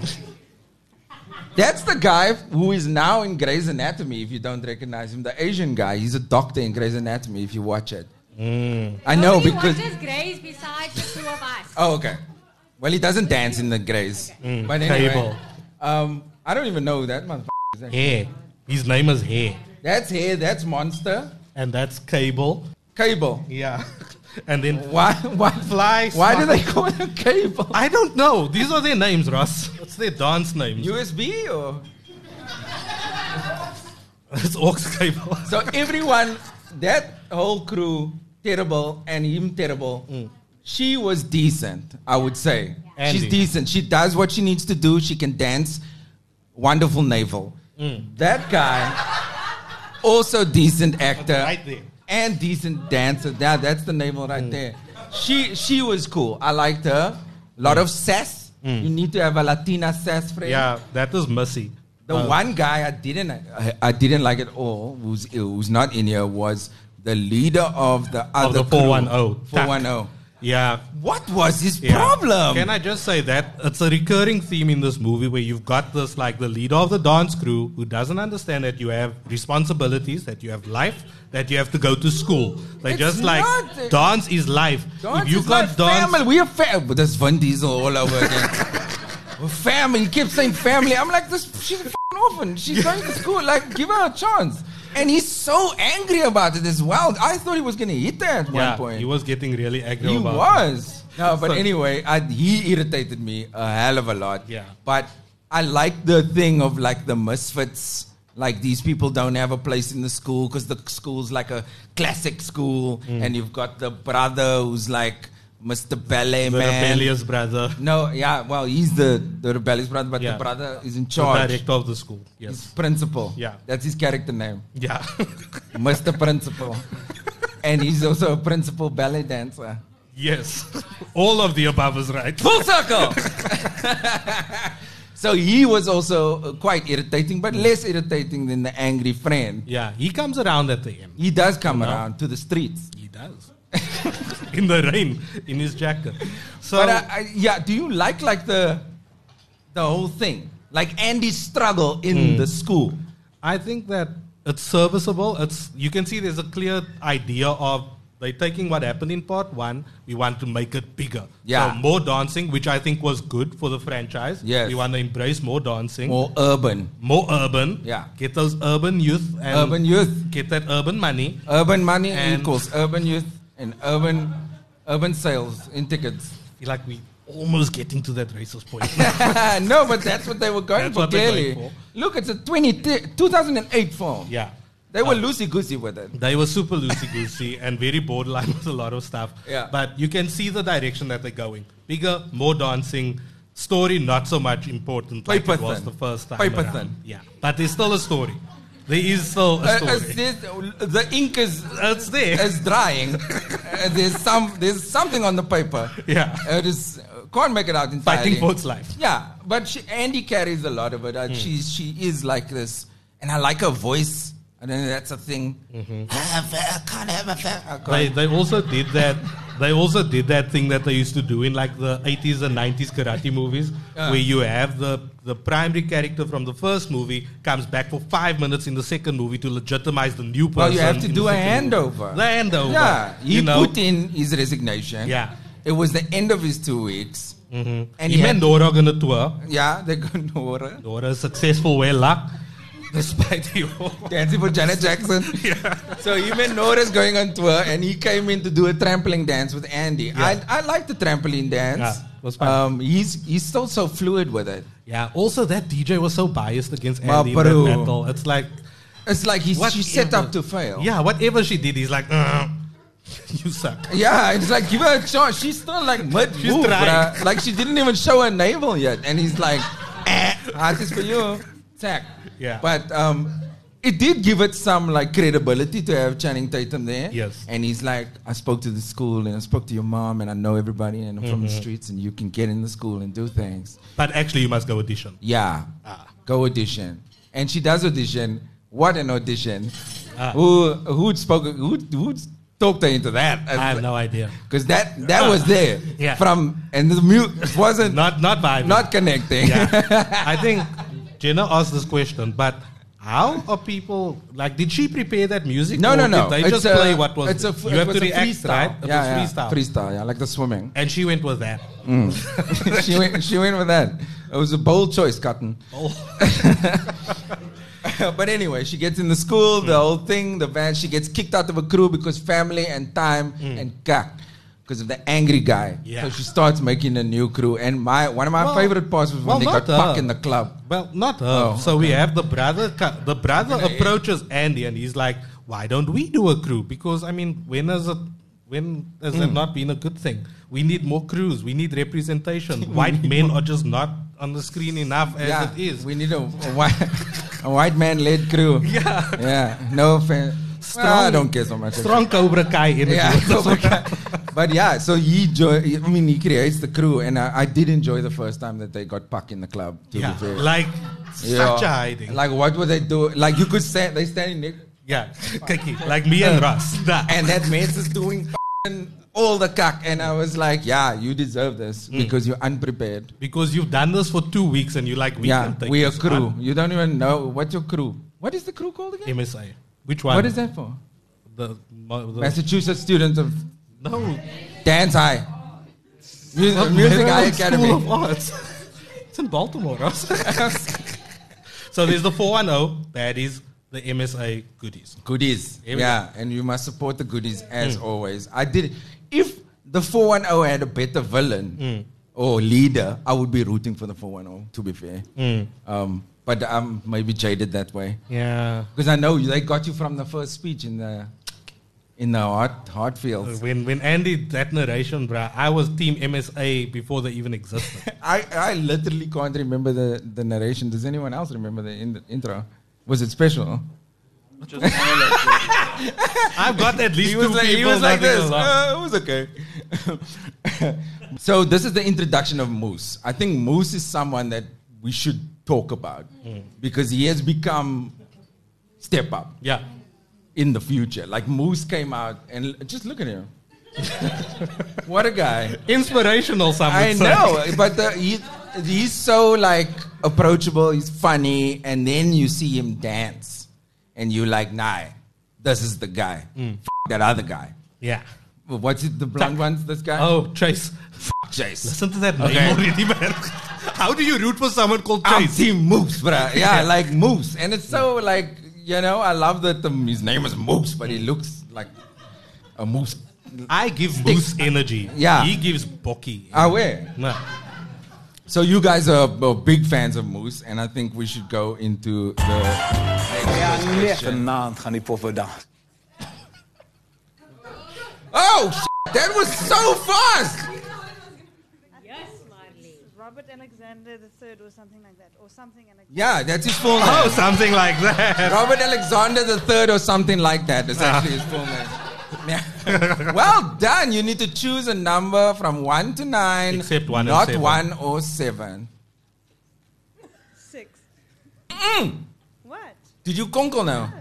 That's the guy who is now in Grey's Anatomy, if you don't recognize him. The Asian guy. He's a doctor in Grey's Anatomy, if you watch it. I know Nobody because... watches Grace besides the two of us. Oh, okay. Well, he doesn't dance in the Grey's. But anyway, Cable. um, I don't even know who that motherfucker is. actually. Hair. His name is Hair. That's Hair, that's Monster. And that's Cable. Cable. Yeah. And then Why, why, Fly. why do Sparkle. they call him Cable? I don't know. These are their names, Ross. What's their dance names? U S B or? It's Aux Cable. So everyone, that whole crew, terrible, and him terrible. she was decent, I would say. Andy. She's decent. She does what she needs to do. She can dance. Wonderful navel. Mm. That guy, also decent actor. Right there. And decent dancer. Yeah, that's the navel right there. She she was cool. I liked her. A lot of sass. You need to have a Latina sass friend. Yeah, that is Missy. The Uh, one guy I didn't I, I didn't like at all, who's who's not in here, was the leader of the other the four one zero. four one zero. Yeah. What was his Yeah. problem? Can I just say that it's a recurring theme in this movie where you've got this like the leader of the dance crew who doesn't understand that you have responsibilities, that you have life, that you have to go to school. They It's just like not- dance is life. Dance if you is can't like dance, family. We are family. But that's Vin Diesel all over again. We're family. He kept saying family. I'm like, this. She's a f***ing orphan. She's going to school. Like, give her a chance. And he's so angry about it as well. I thought he was going to hit her at yeah, one point. he was getting really aggro He about it. was. No, but So- anyway, I, he irritated me a hell of a lot. Yeah. But I like the thing of like the misfits. Like these people don't have a place in the school because the school's like a classic school. Mm. And you've got the brother who's like Mister Ballet The Man. rebellious brother, No, yeah, well, he's the, the rebellious brother, but Yeah. the brother is in the charge. director of the school. He's Yes. principal. Yeah. That's his character name. Yeah. Mister Principal. And he's also a principal ballet dancer. Yes. All of the above is right. Full circle. So he was also uh, quite irritating, but less irritating than the angry friend. Yeah, he comes around at the end. He does come No. around to the streets. He does. In the rain, in his jacket. So, But uh, I, yeah, do you like like the the whole thing, like Andy's struggle in the school? I think that it's serviceable. It's you can see there's a clear idea of they're taking what happened in part one. We want to make it bigger. Yeah. So more dancing, which I think was good for the franchise. Yes. We want to embrace more dancing, More urban, more urban. Yeah. Get those urban youth and urban youth, get that urban money. urban money And- equals urban youth and urban urban sales in tickets. Feel like we almost getting to that racist point. No, but that's what they were going That's for. what they're Clearly, going look, it's a twenty, two thousand eight film. Yeah. They were Uh, loosey goosey with it. They were super loosey-goosey and very borderline with a lot of stuff. Yeah. But you can see the direction that they're going. Bigger, more dancing, story not so much important like Paper it was thin. the first time Paper around. thin. Yeah. But there's still a story. There is still a Uh, story. uh, there's- the ink is It's there. is drying. Uh, there's some there's something on the paper. Yeah. Uh, it is uh, can't make it out entirely. Fighting for its life. Yeah, but she, Andy carries a lot of it. Uh, She's she is like this, and I like her voice. I don't know, that's a thing. Have a- I can't have a fa- I can't. They, they also did that. They also did that thing that they used to do in like the eighties and nineties karate movies, Yeah. where you have the the primary character from the first movie comes back for five minutes in the second movie to legitimize the new person. Well, you have to in do the a second movie. handover. The handover. Yeah, he you know, put in his resignation. Yeah. It was the end of his two weeks. Mm-hmm. And he he and had- Nora gonna tour. Yeah, they're going to order. Nora successful, well luck, despite the Dancing for Janet Jackson. So him and Nora's going on tour, and he came in to do a trampoline dance with Andy. I, I like the trampoline dance. Yeah, it was fun. Um, he's he's still so fluid with it. Yeah. Also, that D J was so biased against Ma Andy in that bro. battle. It's like, It's like he's she's set whatever- up to fail. Yeah, whatever she did, he's like, uh, you suck. Yeah, it's like give her a chance. She's still like mid She's move, trying. bruh. Like she didn't even show her navel yet, and he's like, eh, "Heart is for you, tack." Yeah. But um, it did give it some like credibility to have Channing Tatum there. Yes. And he's like, "I spoke to the school, and I spoke to your mom, and I know everybody, and I'm from the Mm-hmm. streets, and you can get in the school and do things." But actually, you must go audition. Yeah. Ah. Go audition. And she does audition. What an audition. Ah. Who who'd spoke who who'd talked her into that? I have no idea. Because that that was there. Yeah. From and the mute wasn't not, Not not vibing. not connecting. Yeah. I think Jenna asked this question, but how are people like? Did she prepare that music? no, or no, no. Did they It's just a- play what was? it's a, there? f- you it have was to a react, freestyle. right? It yeah, was yeah. freestyle. Freestyle, yeah, like the swimming. And she went with that. she went she went with that. It was a bold choice, Cotton. Oh. But anyway, she gets in the school, the whole thing, the van, she gets kicked out of a crew because family and time and kak. Because of the angry guy. Yeah. So she starts making a new crew. And my one of my Well- favorite parts was when well, they got not fucked her. in the club. Well, not her. Oh, so we have the brother. co- The brother Okay. approaches Andy, and he's like, "Why don't we do a crew? Because I mean, when is it? When has that not been a good thing? We need more crews. We need representation. White men are just not on the screen enough as Yeah, it is. we need a, a white, a white man-led crew. Yeah. Yeah, no offense. Strong- Well, I don't care so much. Strong Cobra Kai in it. Yeah, Cobra Kai. But yeah, so he jo- I mean, he creates the crew, and I, I did enjoy the first time that they got Puck in the club. To Yeah. be fair. Like Yeah. such a hiding. Like, what would they do? Like, you could stand, they standing there, yeah. Kiki, like me and Russ. Nah. and that mess is doing f***ing all the cuck, and I was like, yeah, you deserve this Mm. because you're unprepared. Because you've done this for two weeks and you're like, we yeah, can take we're a this crew. on. You don't even know what's your crew. What is the crew called again? M S A. Which one? What is that for? The, mo- the Massachusetts students of no. Dance High. Mu- Not Music High Maryland Academy. School of Arts. It's in Baltimore, Russ. So there's the four one zero. That is the M S A goodies. Goodies. Here we Yeah, and you must support the goodies as Mm. always. I did. If the four one zero had a better villain Mm. or leader, I would be rooting for the four one zero, to be fair. Mm. Um, but I'm maybe jaded that way. Yeah. Because I know they got you from the first speech in the in the heart, heart fields. When when Andy did that narration, bruh, I was team M S A before they even existed. I, I literally can't remember the, the narration. Does anyone else remember the, in the intro? Was it special? I've got at least He was two like, people he was like nodding this. along. Uh, it was okay. So this is the introduction of Moose. I think Moose is someone that we should talk about because he has become step up Yeah. in the future. Like Moose came out and l- just look at him. What a guy. Inspirational, some would I say. know, but the, he, he's so like approachable. He's funny, and then you see him dance, and you're like, "Nah, this is the guy. F- that other guy. Yeah. What's it? The blonde ones? This guy? Oh, Chase. Chase. Listen to that name Okay. already, man. How do you root for someone called I'm Chase? Team Moose, bruh. Yeah, like Moose, and it's so like you know, I love that the, his name is Moose, but he looks like a moose. I give Moose energy. Yeah. He gives Bocky. Ah, where? Nah. So you guys are, are big fans of Moose, and I think we should go into the next question. Vanaand gaan die poffen dans. Oh, shit, that was so fast! Yes, Marley. Robert Alexander the Third or something like that, or something. Alexander. Yeah, that's his full name. Oh, something like that. Robert Alexander the Third or something like that is actually his full name. Yeah. Well done. You need to choose a number from one to nine, Except one and not seven. one or seven. Six. Mm. What? Did you conquer now?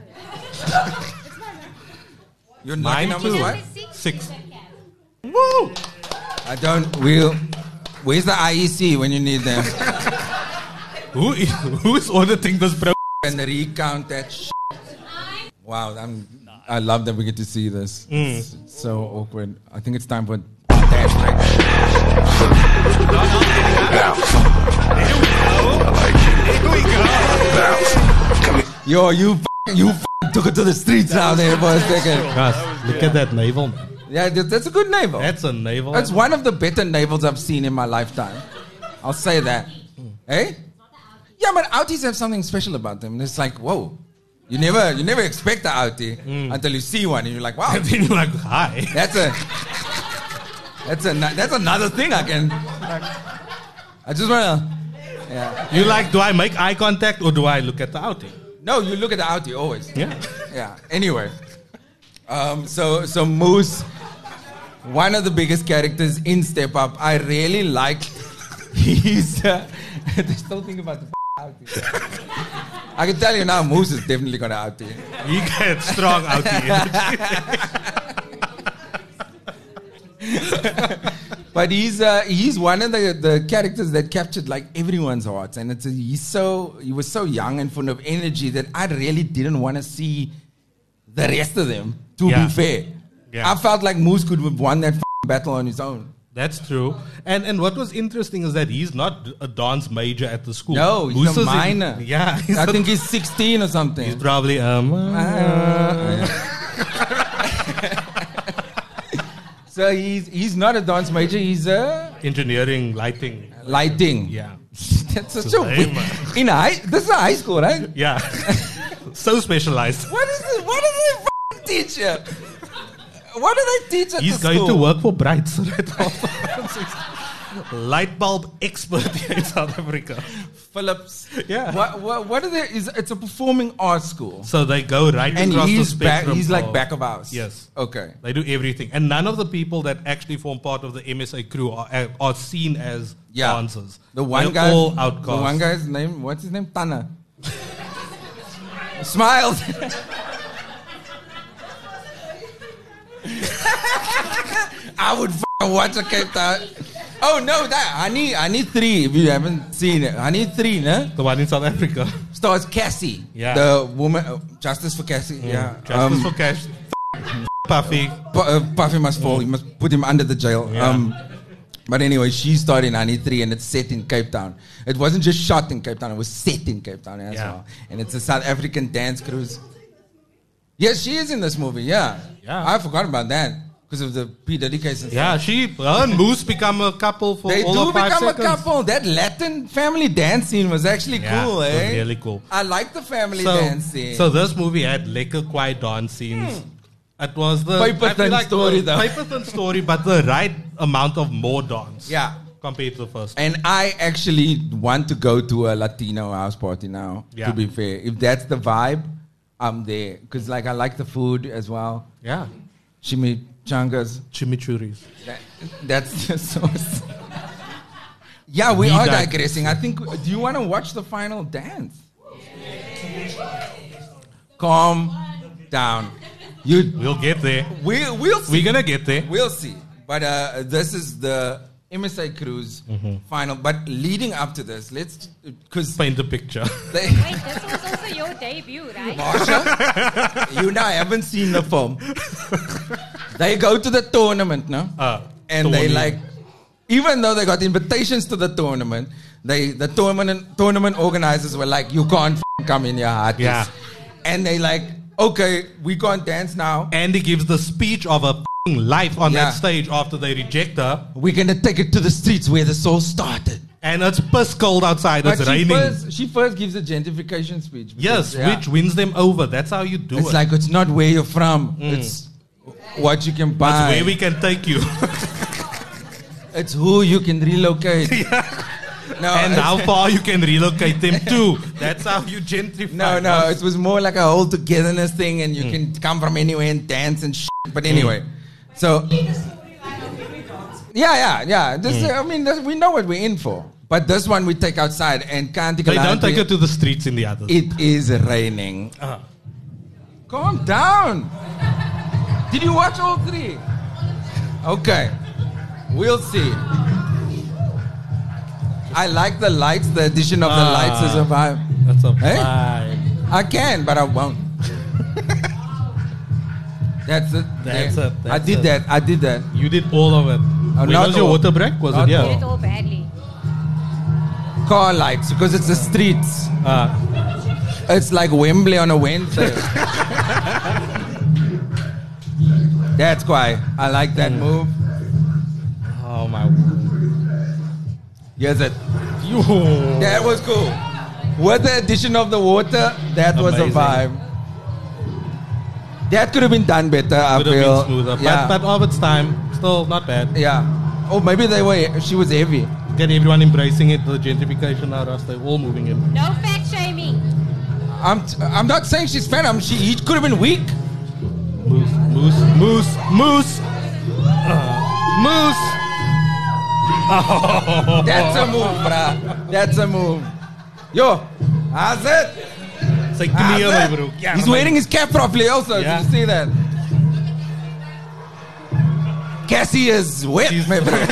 Your Mine lucky number is too. what? Six. Woo! I don't. We'll. Where's the I E C when you need them? Who is, who is auditing this bro? And recount that shit. Wow, I'm. I love that we get to see this. Mm. It's so awkward. I think it's time for dash break. Yo, you f- you f- took it to the streets out there for a second. Guys, look at that navel, man. Yeah, that- that's a good navel. That's a navel. That's one of the better navels I've seen in my lifetime. I'll say that. Hey? Yeah, but outies have something special about them. It's like, whoa. You never you never expect an outie until you see one and you're like, wow. And then you're like, hi. That's a That's a that's another thing I can I just wanna Yeah. You like, do I make eye contact or do I look at the outing? No, you look at the outie always. Yeah. Yeah. Anyway. Um so so Moose, one of the biggest characters in Step Up. I really liked his uh, they still think about the f- outie. I can tell you now, Moose is definitely gonna outie. He gets strong outie. But he's uh, he's one of the, the characters that captured like everyone's hearts, and it's a, he's so he was so young and full of energy that I really didn't want to see the rest of them. To Yeah. be fair, Yeah. I felt like Moose could have won that f- battle on his own. That's true. And and what was interesting is that he's not a dance major at the school. No, he's Moose a is in- minor. yeah. He's I a- think he's sixteen or something. he's probably um. Uh, so he's he's not a dance major. He's a engineering, lighting. lighting. Yeah. That's such It's a a weird, name. in a high. This is a high school, right? Yeah. So specialized. What is it? What does it f- teach you? What do they teach at He's the going school? to work for Bright. So light bulb expert here in South Africa. Phillips. Yeah. What, what, what are they? Is, it's a performing arts school. So they go right And across he's, the back, spectrum. he's like of- back of house. Yes. Okay. They do everything. And none of the people that actually form part of the M S A crew are, are seen as Yeah. dancers. The one They're guy, all the outcasts. one guy's name, what's his name? Tana. Smiles. I would f- watch a Cape Town. Oh no, that I need I need three if you haven't seen it. I need three, no? The one in South Africa. Stars Cassie. Yeah. The woman uh, Justice for Cassie. Yeah. Justice Um, for cash. Puffy. Pu- uh, Puffy must fall. You must put him under the jail. Yeah. Um, but anyway, she started in ninety-three and it's set in Cape Town. It wasn't just shot in Cape Town, it was set in Cape Town as Yeah. well. And it's a South African dance cruise. Yes, she is in this movie, yeah. Yeah. I forgot about that because of the P. Diddy case and Yeah, stuff. she her and Moose become a couple for They all do of five become seconds. a couple. That Latin family dance scene was actually Yeah, cool, it was eh? really cool. I like the family So, dance scene. so this movie had lekker kwai dance scenes. It was the Paper I feel thin story, the though. Paper thin story, but the right amount of more dance. Yeah. Compared to the first. And I actually want to go to a Latino house party now, Yeah. to be fair. If that's the vibe, I'm there. Because like, I like the food as well. Yeah. Chimichangas. Chimichurris. That, that's the sauce. Yeah, we We are dig- digressing. I think, do you want to watch the final dance? Calm down. You, We'll get there. we, we'll see. We're gonna get there. We'll see. But uh, this is the M S A Cruise Mm-hmm. final. But leading up to this, let's, because Paint the picture. they, Wait, this was also your debut, right? Marsha, you and I haven't seen the film. They go to the tournament, no? Uh, and they tourney. like, even though they got invitations to the tournament, they the tournament tournament organizers were like, you can't f- come in here, artist. Yeah. And they like, okay, we can't dance now. Andy gives the speech of a f***ing life on Yeah. that stage after they reject her. We're gonna take it to the streets where this all started. And it's piss cold outside. But It's she raining. first, she first gives a gentrification speech. Yes, because, yeah, which wins them over. That's how you do it's it. like it's not where you're from. It's what you can buy. That's where we can take you. It's who you can relocate. No, and it's- how far you can relocate them to. That's how you gentrify. No, no, it was more like a whole togetherness thing, and you can come from anywhere and dance and shit. But anyway, so yeah, yeah, yeah. This, I mean, this, we know what we're in for. But this one we take outside, and Kanti They don't Kalani- take it to the streets in the others. It is raining. Uh-huh. Calm down. Did you watch all three? Okay, we'll see. I like the lights. The addition of the Ah. lights is a vibe. That's a Hey? vibe. I can, but I won't. That's it. That's Yeah. it, I that's did it. that. I did that. You did all of it. Oh, When not was your all. water break? Was Not it all. here? Did it all badly. Car lights, because it's the streets. Uh, It's like Wembley on a Wednesday. That's why I like that move. oh my. Here's it. Yo. That was cool. With the addition of the water, that was a Amazing. vibe. That could have been done better, I Could have feel. been smoother. Yeah. But, but of its time, still not bad. yeah. Oh, maybe they were. She was heavy. Get everyone embracing it, the gentrification now, us, they're all moving in. No fat shaming. I'm. T- I'm not saying she's fat. I'm. She. He could have been weak. Moose, moose, moose, moose. Uh, moose. Oh. That's a move, bruh. That's a move. Yo, how's it? Sy How's knieë, my it? broek. Ja, He's my- wearing his cap properly also. Yeah. Did you see that? Cassie is wet, She's- my bro.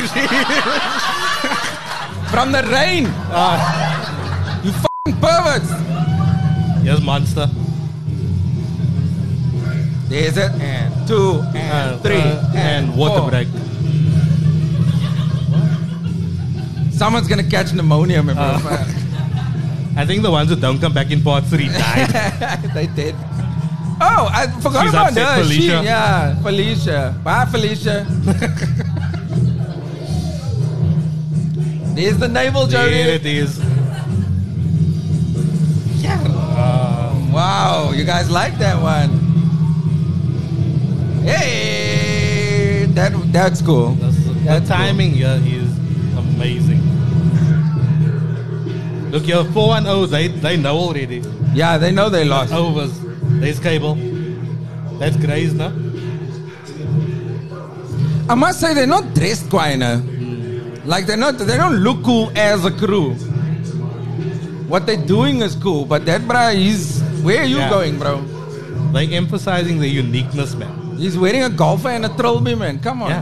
From the rain. Ah, You fucking perverts. Yes, monster. There's it. And two, and Uh, three, uh, and, and water four. break. Someone's gonna catch pneumonia, my bro. Uh. I think the ones who don't come back in part three died. They did. Oh, I forgot She's about upset, her. She, Felicia. yeah, Felicia. Bye, Felicia. There's the navel, There Jody. it is. Wow, you guys like that one. Hey! that that's cool. The, the That's timing here is amazing. Look, your four one oh, they, they know already. Yeah, they know they lost. Overs. There's Cable. That's Grace, no? I must say they're not dressed quieter. Like they're not. They don't look cool as a crew. What they're doing is cool, but that bro, he's where are you Yeah. going, bro? Like emphasizing the uniqueness, man. He's wearing a golfer and a trilby, man. Come on. Yeah.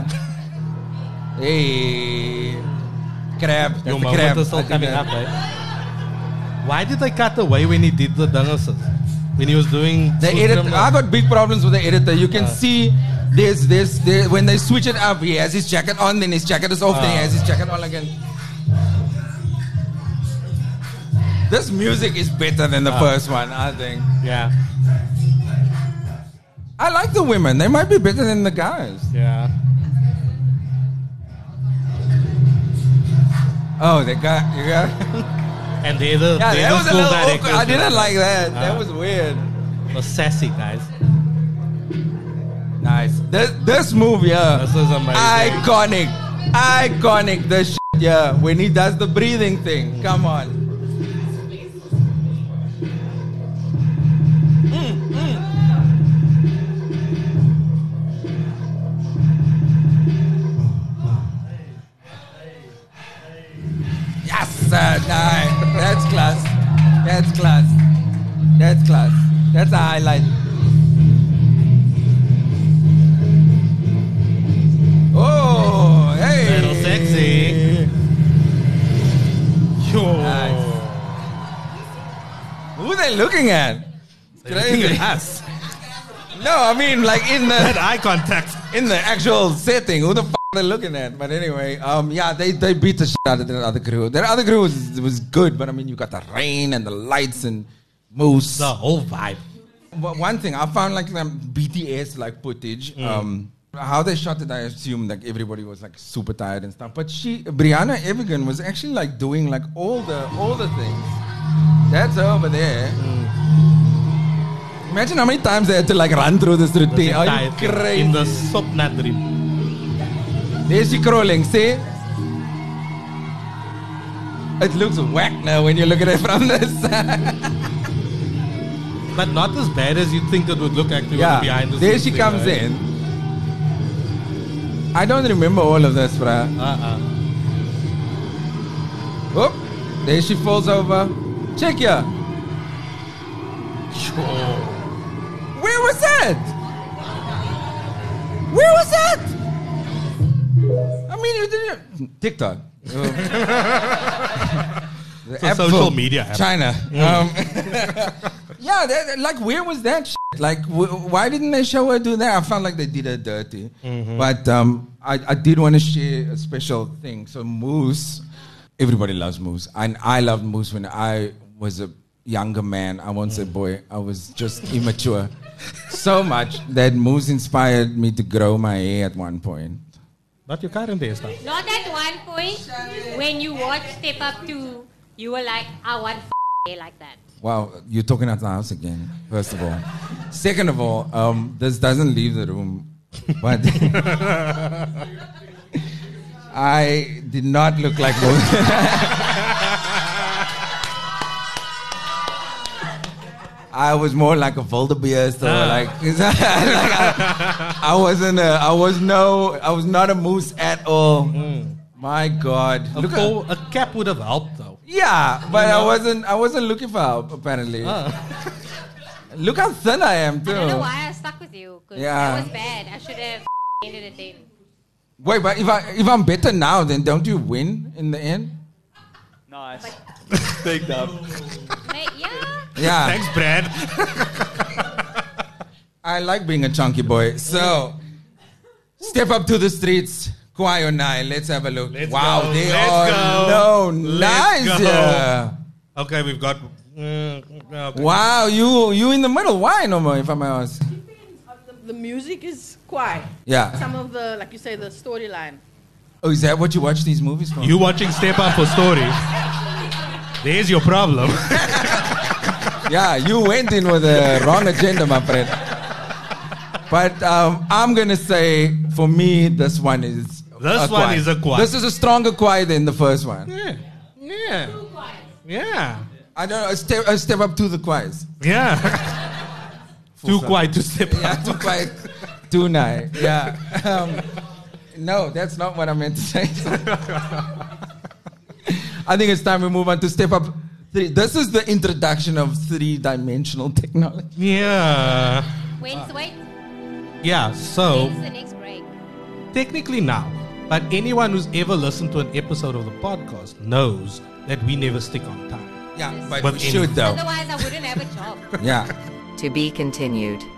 Hey, crab. That's Your the moment crab. is still I think coming that- up, right? Why did they cut away when he did the dances? When he was doing... The Smooth edit. Criminal? I got big problems with the editor. You can Uh. see there's this. There, when they switch it up, he has his jacket on, then his jacket is off, then he Uh. has his jacket on again. This music is better than the Uh. first one, I think. Yeah. I like the women. They might be better than the guys. Yeah. Oh, they got you got. And they're the, Yeah, they're that the was a school little directors. awkward. I didn't like that. That Uh. was weird. Was sassy, guys. Nice. This, this move, yeah. This is amazing. Iconic. Iconic. The shit, yeah. When he does the breathing thing. Come on. Mm, mm. Yes, sir. Nice. That's class. That's class. That's class. That's a highlight. Oh, hey. Little sexy. Yo. Nice. Who they looking at? Crazy. Us. No, I mean like in That the eye contact. in the actual setting. Who the f are they looking at? But anyway, um, yeah, they, they beat the shit out of that other crew. That other crew was was good, but I mean, you got the rain and the lights and moose. The whole vibe. But one thing I found like some B T S like footage. Um, how they shot it, I assume like everybody was like super tired and stuff. But she, Brianna Evigan, was actually like doing like all the all the things. That's her over there. Imagine how many times they had to like run through this routine. Are you Entire thing crazy? In the Sopna dream. There's she crawling. See? It looks whack now when you look at it from this side. But not as bad as you'd think it would look actually Yeah, on the behind the there scenes she thing, comes right? in. I don't remember all of this, bruh. Uh-uh. Oh, there she falls over. Check here. Where was that? Where was that? I mean, you didn't. TikTok. The It's a app social for media app. China. Um, yeah, that, like, where was that shit? Like, w- why didn't they show her do that? I felt like they did her dirty. But um, I, I did want to share a special thing. So, Moose, everybody loves Moose. And I loved Moose when I was a younger man. I won't say boy. I was just immature. So much that Moose inspired me to grow my hair at one point. Not your current hairstyle. Not at one point when you watched Step Up two, you were like, I want f- hair like that. Wow, you're talking at the house again, first of all. Second of all, um, this doesn't leave the room. But I did not look like Moose. I was more like a Volderbeest or like, like I, I wasn't a, I was no, I was not a moose at all. My God. A, Look at- full, a cap would have helped though. yeah, but You know? I wasn't. I wasn't looking for help. Apparently, look how thin I am too. I don't know why I stuck with you, because Yeah. that was bad. I should have ended it then. Wait, but if I if I'm better now, then don't you win in the end? Nice. Big dub. Mate, yeah. Yeah, Thanks, Brad. I like being a chunky boy. So, step up to the streets, Kwayo Nai. Let's have a look. Let's wow, go. they Let's are go. no Let's nice. go. Yeah. Okay, we've got. Mm, okay. Wow, you you in the middle. Why no more? If I may ask. The, the music is quiet. Yeah. Some of the, like you say, the storyline. Oh, is that what you watch these movies for? You watching Step Up for story? There's your problem. Yeah, you went in with the wrong agenda, my friend. But um, I'm going to say, for me, this one is This a one kwai. is a kwai. This is a stronger kwai than the first one. Yeah. Yeah. Yeah. I don't know, a step, a step up to the kwais. Yeah. Too quiet to step Yeah, up. too quiet. Too nice. Yeah. Um, no, that's not what I meant to say. I think it's time we move on to step up three. This is the introduction of three-dimensional technology. Yeah. When's wait? Yeah, so When's the next break? technically now, but anyone who's ever listened to an episode of the podcast knows that we never stick on time. Yeah, but But we should, though. Otherwise, I wouldn't have a job. Yeah. To be continued.